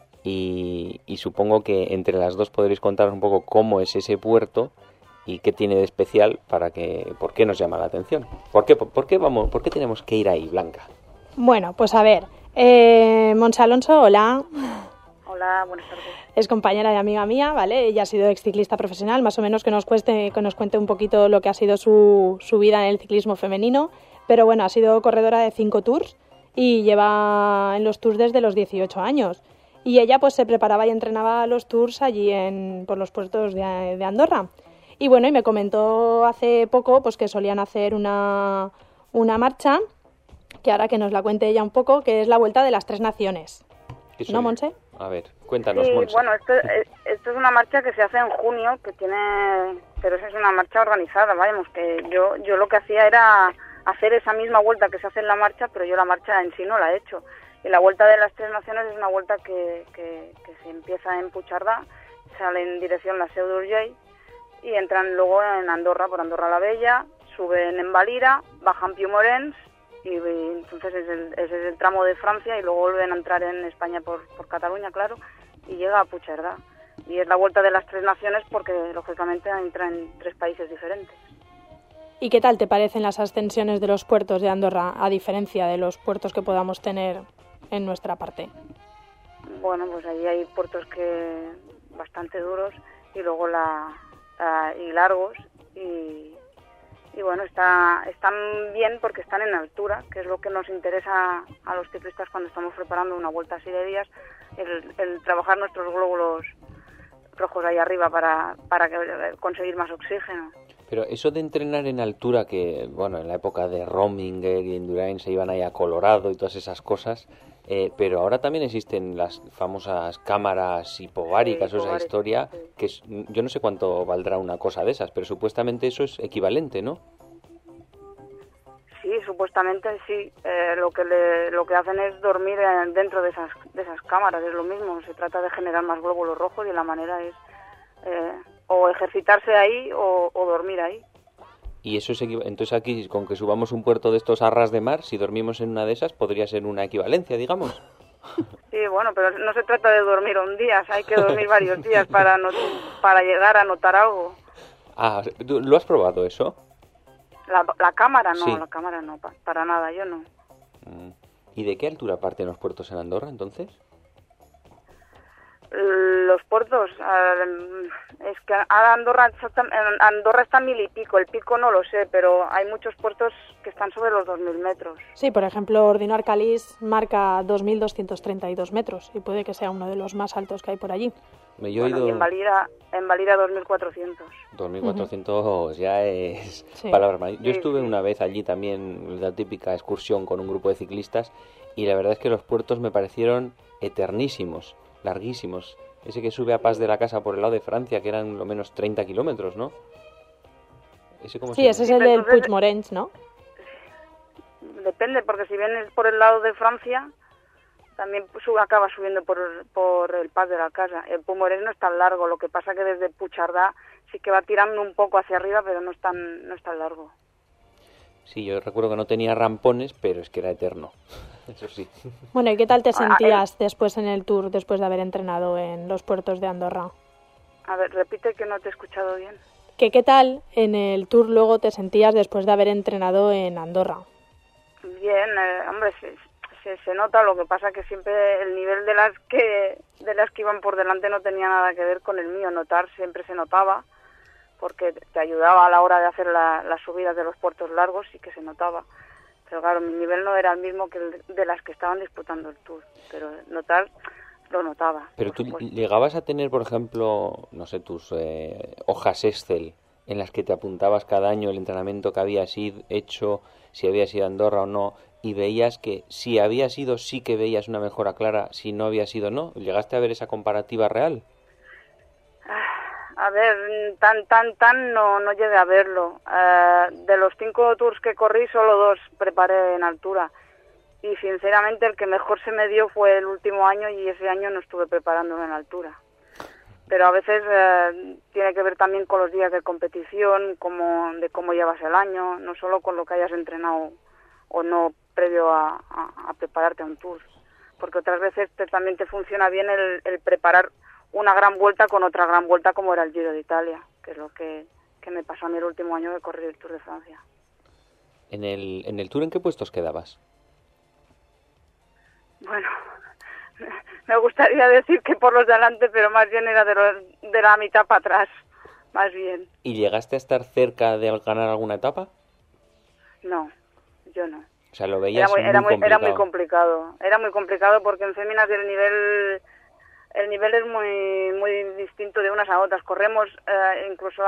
y supongo que entre las dos podréis contaros un poco cómo es ese puerto y qué tiene de especial por qué nos llama la atención. ¿Por qué tenemos que ir ahí, Blanca? Bueno, pues a ver, Montse Alonso, hola. Hola, buenas tardes. Es compañera y amiga mía, ¿vale? Ella ha sido exciclista profesional, más o menos que nos cuente un poquito lo que ha sido su vida en el ciclismo femenino, pero bueno, ha sido corredora de 5 tours y lleva en los tours desde los 18 años. Y ella pues se preparaba y entrenaba los tours allí por los puertos de Andorra. Y bueno, y me comentó hace poco pues que solían hacer una marcha, que ahora que nos la cuente ella un poco, que es la Vuelta de las 3 Naciones. ¿No, Montse? A ver, cuéntanos, sí, Montse. Bueno, esto es una marcha que se hace en junio, pero es una marcha organizada, vamos, que yo lo que hacía era hacer esa misma vuelta que se hace en la marcha, pero yo la marcha en sí no la he hecho. Y la Vuelta de las 3 Naciones es una vuelta que se empieza en Puigcerdà, sale en dirección la Seu d'Urgell y entran luego en Andorra, por Andorra la Vella, suben en Valira, bajan Piumorens y entonces ese es el tramo de Francia y luego vuelven a entrar en España por Cataluña, claro, y llega a Puigcerdà. Y es la Vuelta de las 3 Naciones porque lógicamente entra en 3 países diferentes. ¿Y qué tal te parecen las ascensiones de los puertos de Andorra a diferencia de los puertos que podamos tener en nuestra parte? Bueno, pues allí hay puertos bastante duros y luego y largos y bueno, están bien porque están en altura, que es lo que nos interesa a los ciclistas cuando estamos preparando una vuelta así de días, el trabajar nuestros glóbulos rojos ahí arriba para conseguir más oxígeno. Pero eso de entrenar en altura, que bueno, en la época de Rominger y Indurain se iban ahí a Colorado y todas esas cosas, pero ahora también existen las famosas cámaras hipobáricas, esa historia, que yo no sé cuánto valdrá una cosa de esas, pero supuestamente eso es equivalente, ¿no? Sí, supuestamente sí. Lo que hacen es dormir dentro de esas cámaras, es lo mismo. Se trata de generar más glóbulos rojos y la manera es o ejercitarse ahí o dormir ahí. Y eso es entonces aquí, con que subamos un puerto de estos a ras de mar, si dormimos en una de esas, podría ser una equivalencia, digamos. Sí, bueno, pero no se trata de dormir un día, hay que dormir varios días para llegar a notar algo. Ah, ¿lo has probado eso? La cámara no, sí. La cámara no, para nada, yo no. ¿Y de qué altura parten los puertos en Andorra, entonces? Los puertos, es que Andorra está en 1000 y pico, el pico no lo sé, pero hay muchos puertos que están sobre los 2000 metros. Sí, por ejemplo, Ordino-Arcalís marca 2232 metros y puede que sea uno de los más altos que hay por allí. Y en Valira 2400. 2400 ya es palabras más. Yo estuve una vez allí también, la típica excursión con un grupo de ciclistas, y la verdad es que los puertos me parecieron eternísimos, larguísimos. Ese que sube a Pas de la Casa por el lado de Francia, que eran lo menos 30 kilómetros, ¿no? Ese es el del Puigmorens, ¿no? Depende, porque si vienes por el lado de Francia, también acaba subiendo por el Pas de la Casa. El Puigmorens no es tan largo, lo que pasa que desde Puigcerdà sí que va tirando un poco hacia arriba, pero no es tan largo. Sí, yo recuerdo que no tenía rampones, pero es que era eterno. Eso sí. Bueno, ¿y qué tal te sentías después en el Tour, después de haber entrenado en los puertos de Andorra? A ver, repite que no te he escuchado bien. ¿Qué tal en el Tour luego te sentías después de haber entrenado en Andorra? Bien, hombre, se nota. Lo que pasa que siempre el nivel de las que iban por delante no tenía nada que ver con el mío. Notar siempre se notaba, porque te ayudaba a la hora de hacer las subidas de los puertos largos, sí que se notaba. Pero claro, mi nivel no era el mismo que el de las que estaban disputando el Tour, pero notar lo notaba. Pero tú llegabas a tener, por ejemplo, no sé, tus hojas Excel en las que te apuntabas cada año el entrenamiento que habías hecho, si habías ido a Andorra o no, y veías que si había sido sí que veías una mejora clara, si no había sido no. ¿Llegaste a ver esa comparativa real? A ver, tan no llegué a verlo. De los 5 tours que corrí, solo 2 preparé en altura. Y sinceramente el que mejor se me dio fue el último año, y ese año no estuve preparándome en altura. Pero a veces tiene que ver también con los días de competición, de cómo llevas el año, no solo con lo que hayas entrenado o no previo a prepararte a un tour. Porque otras veces también te funciona bien el preparar una gran vuelta con otra gran vuelta, como era el Giro de Italia, que es lo que me pasó a mí el último año que corrí el Tour de Francia. ¿En el Tour en qué puestos quedabas? Bueno, me gustaría decir que por los de adelante, pero más bien era de la mitad para atrás, más bien. ¿Y llegaste a estar cerca de ganar alguna etapa? No, yo no. O sea, lo veías era muy complicado. Era muy complicado porque en féminas el nivel es muy distinto de unas a otras. Corremos, incluso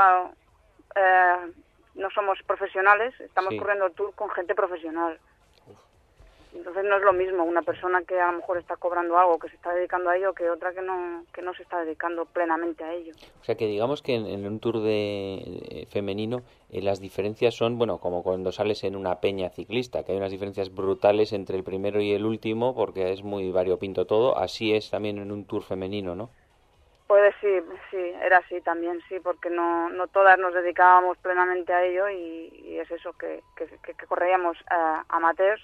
no somos profesionales, estamos corriendo el Tour con gente profesional. Entonces no es lo mismo una persona que a lo mejor está cobrando algo, que se está dedicando a ello, que otra que no se está dedicando plenamente a ello. O sea que digamos que en un Tour de femenino las diferencias son, bueno, como cuando sales en una peña ciclista, que hay unas diferencias brutales entre el primero y el último porque es muy variopinto todo. Así es también en un Tour femenino, ¿no? Pues sí, era así también, sí, porque no todas nos dedicábamos plenamente a ello, y es eso, que corríamos amateurs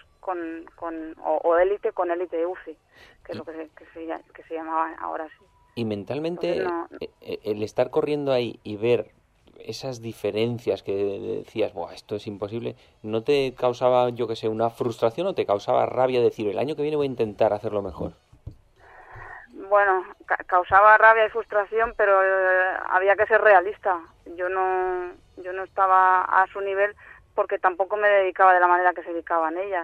o élite con élite UCI, que es lo que se llamaba ahora sí. Y mentalmente, el estar corriendo ahí y ver esas diferencias que decías, buah, esto es imposible, ¿no te causaba, yo qué sé, una frustración o te causaba rabia decir, el año que viene voy a intentar hacerlo mejor? Bueno, causaba rabia y frustración, pero había que ser realista. Yo no estaba a su nivel porque tampoco me dedicaba de la manera que se dedicaban ellas.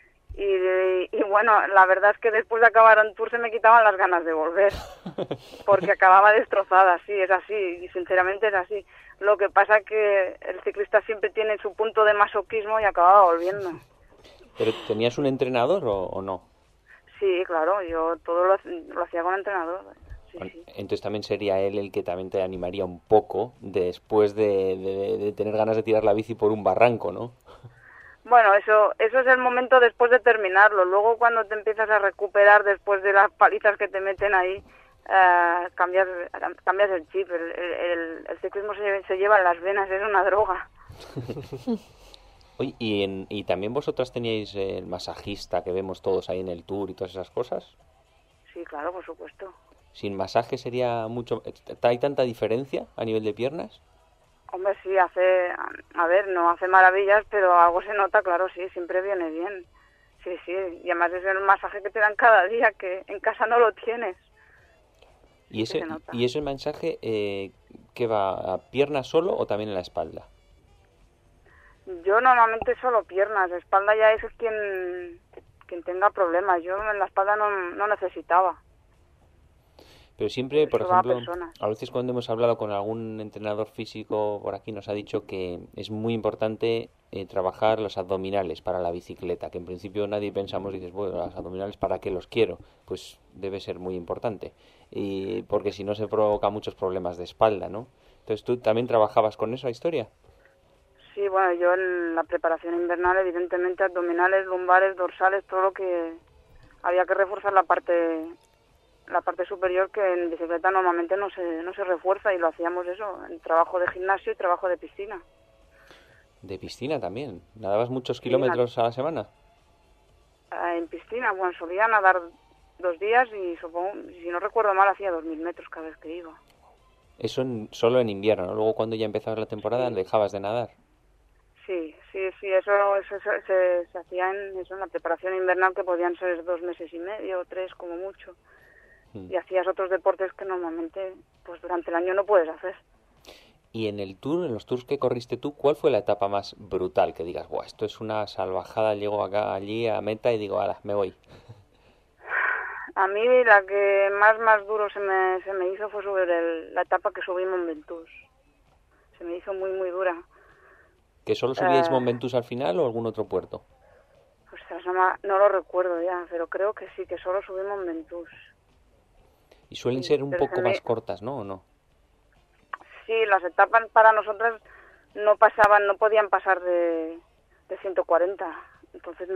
Y bueno, la verdad es que después de acabar un tour se me quitaban las ganas de volver, porque acababa destrozada, sí, es así, y sinceramente es así. Lo que pasa es que el ciclista siempre tiene su punto de masoquismo y acababa volviendo. ¿Pero tenías un entrenador o no? Sí, claro, yo todo lo hacía con entrenador. Sí, bueno, sí. Entonces también sería él el que también te animaría un poco después de tener ganas de tirar la bici por un barranco, ¿no? Bueno, eso es el momento después de terminarlo. Luego cuando te empiezas a recuperar después de las palizas que te meten ahí, cambias el chip. El ciclismo se lleva en las venas, es una droga. Oye, ¿y también vosotras teníais el masajista que vemos todos ahí en el Tour y todas esas cosas? Sí, claro, por supuesto. ¿Sin masaje sería mucho... ¿Hay tanta diferencia a nivel de piernas? Hombre, sí, no hace maravillas, pero algo se nota, claro, sí, siempre viene bien. Sí, y además es el masaje que te dan cada día, que en casa no lo tienes. ¿Y ese masaje qué va, a piernas solo o también en la espalda? Yo normalmente solo piernas, espalda ya es quien tenga problemas. Yo en la espalda no necesitaba. Pero siempre, por ejemplo, a veces cuando hemos hablado con algún entrenador físico por aquí nos ha dicho que es muy importante trabajar los abdominales para la bicicleta, que en principio nadie pensamos y dices, bueno, los abdominales ¿para qué los quiero? Pues debe ser muy importante, y porque si no se provoca muchos problemas de espalda, ¿no? Entonces, ¿tú también trabajabas con esa historia? Sí, bueno, yo en la preparación invernal, evidentemente, abdominales, lumbares, dorsales, todo lo que había que reforzar la parte superior, que en bicicleta normalmente no se refuerza, y lo hacíamos eso, en trabajo de gimnasio y trabajo de piscina. ¿De piscina también? ¿Nadabas muchos kilómetros a la semana? En piscina, bueno, solía nadar 2 días y supongo, si no recuerdo mal, hacía 2.000 metros cada vez que iba. Eso solo en invierno, ¿no? Luego cuando ya empezaba la temporada dejabas de nadar. Sí, eso se hacía en la preparación invernal, que podían ser 2 meses y medio, 3 como mucho. Y hacías otros deportes que normalmente pues durante el año no puedes hacer. Y en los tours que corriste tú, ¿cuál fue la etapa más brutal? Que digas, ¡buah, esto es una salvajada! Llego allí a meta y digo, ¡hala, me voy! A mí la que más duro se me hizo fue sobre la etapa que subí Mont Ventoux. Se me hizo muy, muy dura. ¿Que solo subíais Mont Ventoux al final o algún otro puerto? Pues no lo recuerdo ya, pero creo que sí, que solo subí Mont Ventoux. Y suelen ser un poco más cortas, ¿no? ¿O no? Sí, las etapas para nosotras no podían pasar de 140. Entonces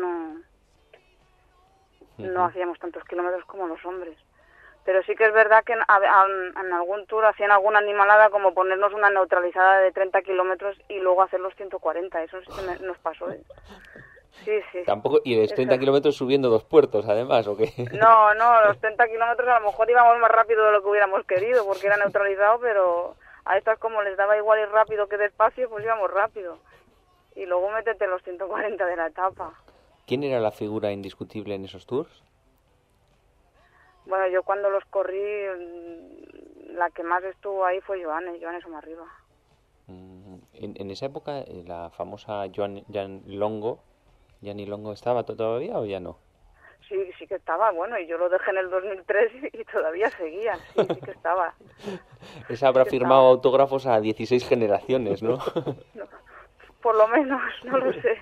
no hacíamos tantos kilómetros como los hombres. Pero sí que es verdad que en algún tour hacían alguna animalada, como ponernos una neutralizada de 30 kilómetros y luego hacer los 140. Eso sí que nos pasó. Sí. Tampoco, y de 30 kilómetros subiendo 2 puertos, además, ¿o qué? No, los 30 kilómetros a lo mejor íbamos más rápido de lo que hubiéramos querido, porque era neutralizado, pero a estas como les daba igual ir rápido que despacio, pues íbamos rápido. Y luego métete los 140 de la etapa. ¿Quién era la figura indiscutible en esos tours? Bueno, yo cuando los corrí, la que más estuvo ahí fue Johannes Somarriba. En esa época, la famosa Gianni Longo ¿estaba todavía o ya no? Sí que estaba, bueno, y yo lo dejé en el 2003 y todavía seguía, sí que estaba. Esa habrá firmado autógrafos a 16 generaciones, ¿no? No, por lo menos, no lo sé.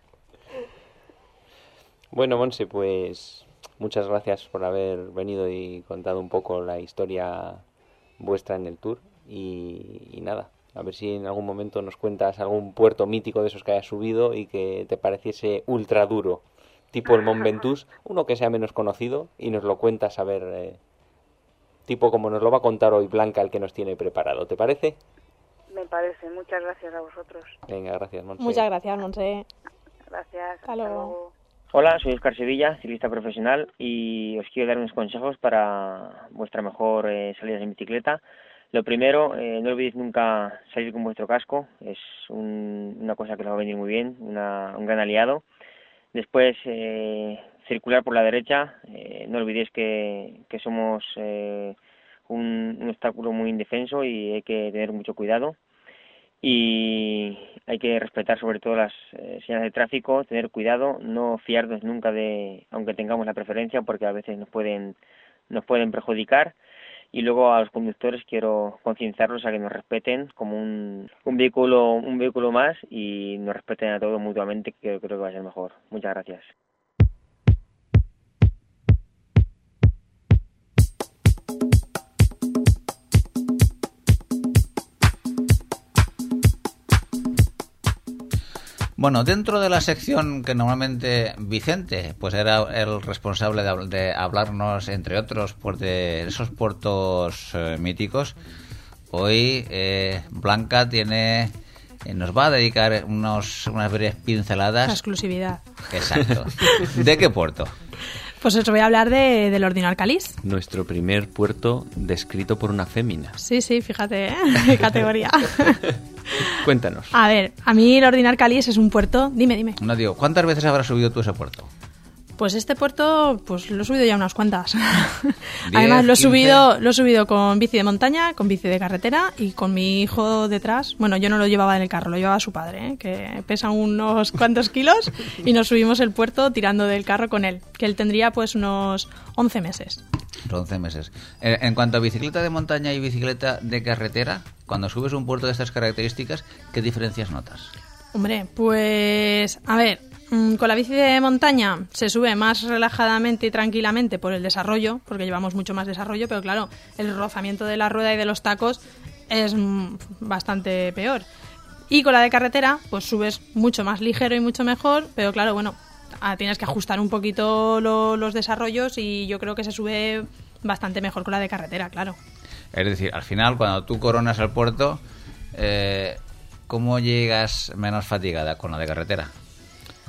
Bueno, Montse, pues muchas gracias por haber venido y contado un poco la historia vuestra en el Tour. Y nada, a ver si en algún momento nos cuentas algún puerto mítico de esos que hayas subido y que te pareciese ultra duro, tipo el Mont Ventoux, uno que sea menos conocido, y nos lo cuentas, a ver, tipo como nos lo va a contar hoy Blanca, el que nos tiene preparado. ¿Te parece? Me parece. Muchas gracias a vosotros. Venga, gracias, Montse. Muchas gracias, Montse. Gracias. Hasta luego. Hola, soy Óscar Sevilla, ciclista profesional, y os quiero dar unos consejos para vuestra mejor salida en bicicleta. Lo primero, no olvidéis nunca salir con vuestro casco, es una cosa que os va a venir muy bien, un gran aliado. Después, circular por la derecha, no olvidéis que somos un obstáculo muy indefenso y hay que tener mucho cuidado. Y hay que respetar sobre todo las señales de tráfico, tener cuidado, no fiarnos nunca aunque tengamos la preferencia, porque a veces nos pueden perjudicar. Y luego a los conductores quiero concienciarlos a que nos respeten como un vehículo más, y nos respeten a todos mutuamente, que creo que va a ser mejor. Muchas gracias. Bueno, dentro de la sección que normalmente Vicente pues era el responsable de hablarnos, entre otros, pues de esos puertos míticos, hoy Blanca nos va a dedicar unas breves pinceladas. La exclusividad. Exacto. ¿De qué puerto? Pues os voy a hablar del Ordino Alcalís. Nuestro primer puerto descrito por una fémina. Sí, fíjate, qué categoría. Cuéntanos. A ver, a mí el Ordino Alcalís es un puerto... Dime. No digo, ¿cuántas veces habrás subido tú ese puerto? Pues este puerto, pues lo he subido ya unas cuantas. 10, Además, lo 15. he subido con bici de montaña, con bici de carretera y con mi hijo detrás. Bueno, yo no lo llevaba en el carro, lo llevaba su padre, que pesa unos cuantos kilos, y nos subimos el puerto tirando del carro con él, que él tendría pues unos 11 meses. 11 meses. En cuanto a bicicleta de montaña y bicicleta de carretera, cuando subes un puerto de estas características, ¿qué diferencias notas? Hombre, pues a ver, con la bici de montaña se sube más relajadamente y tranquilamente por el desarrollo, porque llevamos mucho más desarrollo, pero claro, el rozamiento de la rueda y de los tacos es bastante peor. Y con la de carretera, pues subes mucho más ligero y mucho mejor, pero claro, bueno, tienes que ajustar un poquito los desarrollos, y yo creo que se sube bastante mejor con la de carretera, claro. Es decir, al final, cuando tú coronas el puerto, ¿cómo llegas menos fatigada con la de carretera?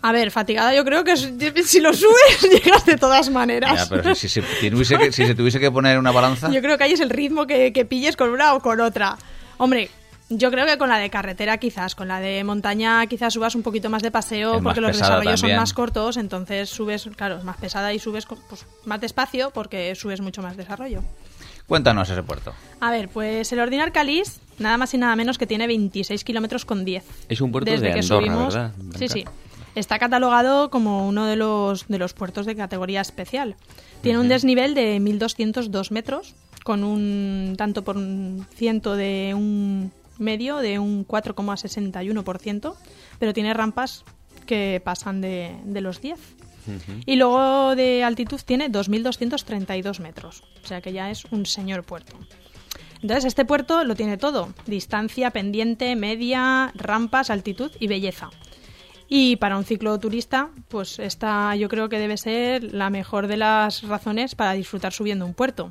A ver, fatigada yo creo que si lo subes llegas de todas maneras. Ya, pero si se tuviese que poner una balanza... Yo creo que ahí es el ritmo que pilles con una o con otra. Hombre, yo creo que con la de carretera quizás, con la de montaña quizás subas un poquito más de paseo porque los desarrollos son más cortos, entonces subes, claro, es más pesada y subes pues, más despacio porque subes mucho más desarrollo. Cuéntanos ese puerto. A ver, pues el Ordino Arcalís, nada más y nada menos que tiene 26 kilómetros con 10. Es un puerto desde de que Andorra, subimos, ¿verdad? Sí. Está catalogado como uno de los puertos de categoría especial. Tiene un desnivel de 1.202 metros, con un tanto por ciento de un medio de un 4,61%, pero tiene rampas que pasan de los 10. Y luego de altitud tiene 2.232 metros, o sea que ya es un señor puerto. Entonces este puerto lo tiene todo: distancia, pendiente, media, rampas, altitud y belleza. Y para un cicloturista, pues esta yo creo que debe ser la mejor de las razones para disfrutar subiendo un puerto.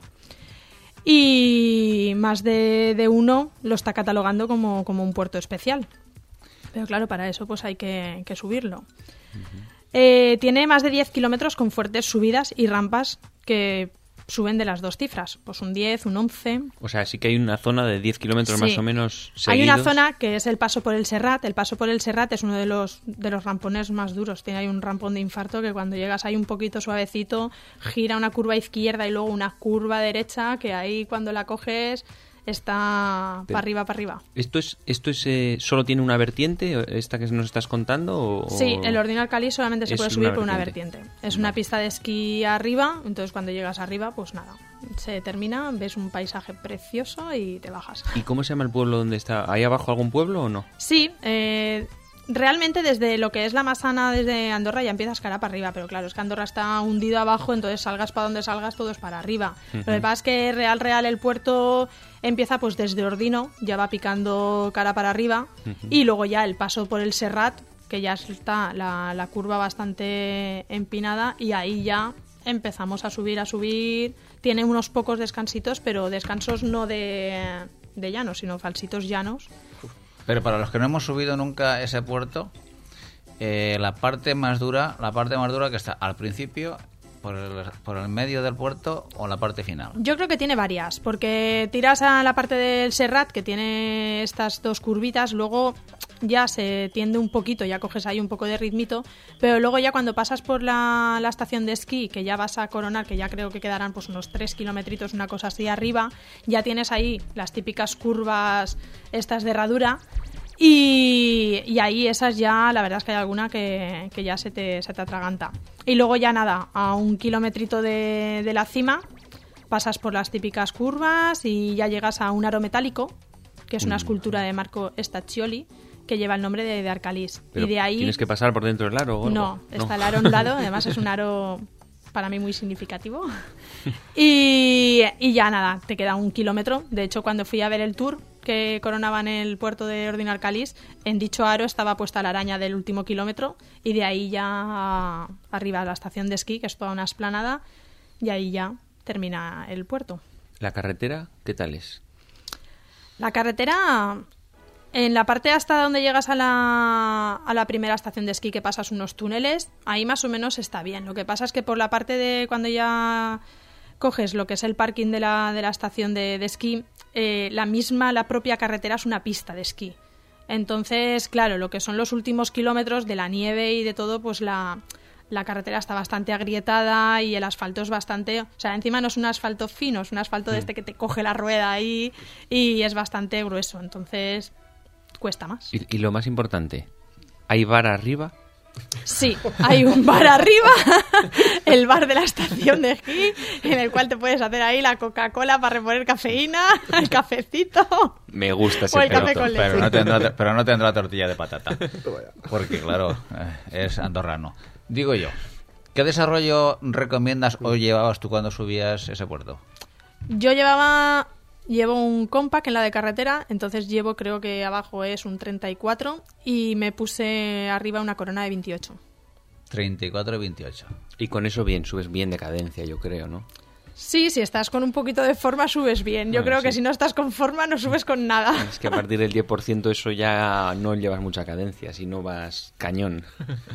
Y más de uno lo está catalogando como un puerto especial. Pero claro, para eso pues hay que subirlo. Tiene más de 10 kilómetros con fuertes subidas y rampas que suben de las dos cifras, pues un 10, un 11. O sea, sí que hay una zona de 10 kilómetros más o menos seguidos. Hay una zona que es el Paso por el Serrat. El Paso por el Serrat es uno de los rampones más duros. Tiene ahí un rampón de infarto que cuando llegas ahí un poquito suavecito, gira una curva izquierda y luego una curva derecha que ahí cuando la coges está para arriba. ¿Esto es solo tiene una vertiente, esta que nos estás contando? Sí, el Ordino Arcalís solamente se puede subir por una vertiente. Es una pista de esquí arriba, entonces cuando llegas arriba, pues nada, se termina, ves un paisaje precioso y te bajas. ¿Y cómo se llama el pueblo donde está? ¿Ahí abajo algún pueblo o no? Sí, realmente desde lo que es la Massana, desde Andorra ya empiezas cara para arriba, pero claro, es que Andorra está hundido abajo, entonces salgas para donde salgas, todo es para arriba. Lo que pasa es que real el puerto empieza pues desde Ordino, ya va picando cara para arriba, y luego ya el paso por el Serrat, que ya está la curva bastante empinada, y ahí ya empezamos a subir. Tiene unos pocos descansitos, pero descansos no de llanos, sino falsitos llanos. Pero para los que no hemos subido nunca ese puerto, la parte más dura que está al principio, por el medio del puerto o la parte final. Yo creo que tiene varias, porque tiras a la parte del Serrat, que tiene estas dos curvitas, luego ya se tiende un poquito, ya coges ahí un poco de ritmito, pero luego ya cuando pasas por la estación de esquí, que ya vas a coronar, que ya creo que quedarán pues unos 3 kilometritos, una cosa así arriba, ya tienes ahí las típicas curvas estas de herradura. Y ahí esas ya, la verdad es que hay alguna que ya se te atraganta. Y luego ya nada, a un kilometrito de la cima pasas por las típicas curvas y ya llegas a un aro metálico, que es una escultura de Marco Staccioli, que lleva el nombre de Arcalís. Pero y de ahí ¿tienes que pasar por dentro del aro o algo? No, está el aro a un lado, además es un aro para mí muy significativo. Y ya nada, te queda un kilómetro. De hecho, cuando fui a ver el tour que coronaban el puerto de Ordino Arcalís, en dicho aro estaba puesta la araña del último kilómetro, y de ahí ya arriba a la estación de esquí, que es toda una explanada, y ahí ya termina el puerto. ¿La carretera qué tal es? La carretera, en la parte hasta donde llegas a la primera estación de esquí, que pasas unos túneles, ahí más o menos está bien. Lo que pasa es que por la parte de cuando ya coges lo que es el parking de la estación de esquí, la propia carretera es una pista de esquí. Entonces, claro, lo que son los últimos kilómetros de la nieve y de todo, pues la carretera está bastante agrietada y el asfalto es bastante... O sea, encima no es un asfalto fino, es un asfalto de este que te coge la rueda ahí y es bastante grueso. Entonces, cuesta más. Y lo más importante, ¿hay bar arriba? Sí, hay un bar arriba, el bar de la estación de esquí, en el cual te puedes hacer ahí la Coca-Cola para reponer cafeína, el cafecito. Me gusta ese o el café puerto, con leche. Pero no tendrá tortilla de patata, porque claro, es andorrano. Digo yo, ¿qué desarrollo recomiendas o llevabas tú cuando subías ese puerto? Yo llevo un compact en la de carretera, entonces creo que abajo es un 34 y me puse arriba una Corona de 28. 34 y 28. Y con eso subes bien de cadencia, yo creo, ¿no? Sí, si estás con un poquito de forma subes bien. Yo creo que si no estás con forma no subes con nada. Es que a partir del 10% eso ya no llevas mucha cadencia, si no vas cañón.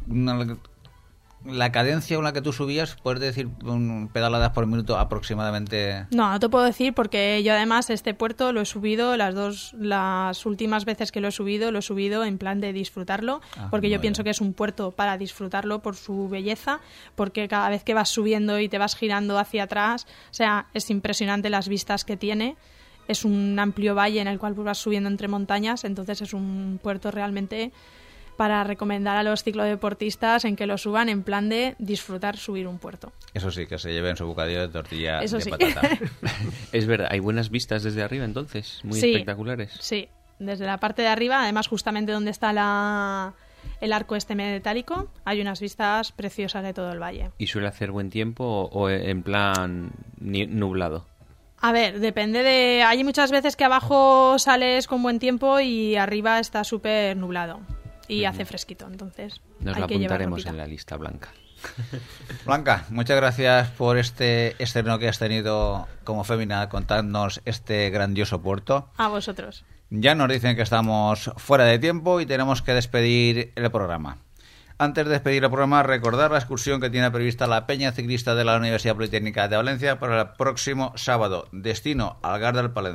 la cadencia con la que tú subías, ¿puedes decir pedaladas por minuto aproximadamente? No te puedo decir porque yo además este puerto lo he subido las últimas veces que lo he subido en plan de disfrutarlo, porque yo pienso que es un puerto para disfrutarlo por su belleza, porque cada vez que vas subiendo y te vas girando hacia atrás, o sea, es impresionante las vistas que tiene. Es un amplio valle en el cual vas subiendo entre montañas, entonces es un puerto realmente para recomendar a los ciclodeportistas en que lo suban en plan de disfrutar subir un puerto. Eso sí, que se lleven su bocadillo de tortilla Eso de sí. patata. Es verdad, hay buenas vistas desde arriba entonces, muy espectaculares. Sí, desde la parte de arriba, además justamente donde está el arco este metálico, hay unas vistas preciosas de todo el valle. ¿Y suele hacer buen tiempo o en plan nublado? A ver, depende de... Hay muchas veces que abajo sales con buen tiempo y arriba está súper nublado. Y hace fresquito, entonces nos hay la que llevar apuntaremos ropita. en la lista, Blanca. Blanca, muchas gracias por este estreno que has tenido como fémina contándonos este grandioso puerto. A vosotros. Ya nos dicen que estamos fuera de tiempo y tenemos que despedir el programa. Antes de despedir el programa, recordar la excursión que tiene prevista la Peña Ciclista de la Universidad Politécnica de Valencia para el próximo sábado. Destino Algar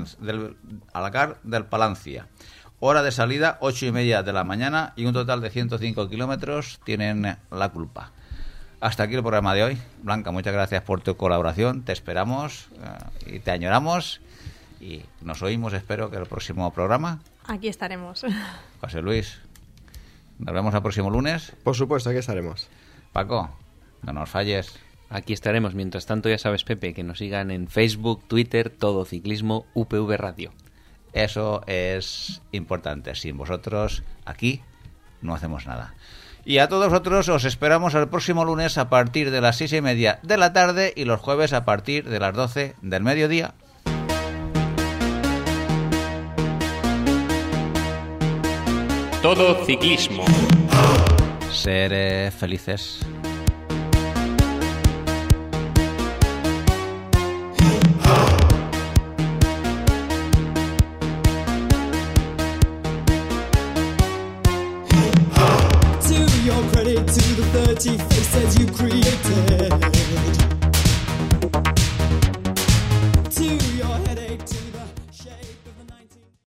del Palancia. Hora de salida 8:30 de la mañana y un total de 105 kilómetros tienen la culpa. Hasta aquí el programa de hoy. Blanca, muchas gracias por tu colaboración. Te esperamos y te añoramos. Y nos oímos, espero, que el próximo programa. Aquí estaremos. José Luis, nos vemos el próximo lunes. Por supuesto, aquí estaremos. Paco, no nos falles. Aquí estaremos. Mientras tanto, ya sabes, Pepe, que nos sigan en Facebook, Twitter, Todo Ciclismo, UPV Radio. Eso es importante. Sin vosotros, aquí no hacemos nada. Y a todos vosotros os esperamos el próximo lunes a partir de las 6:30 de la tarde y los jueves a partir de las 12 del mediodía. Todo Ciclismo. Ser felices. To your credit, to the 30 faces you created,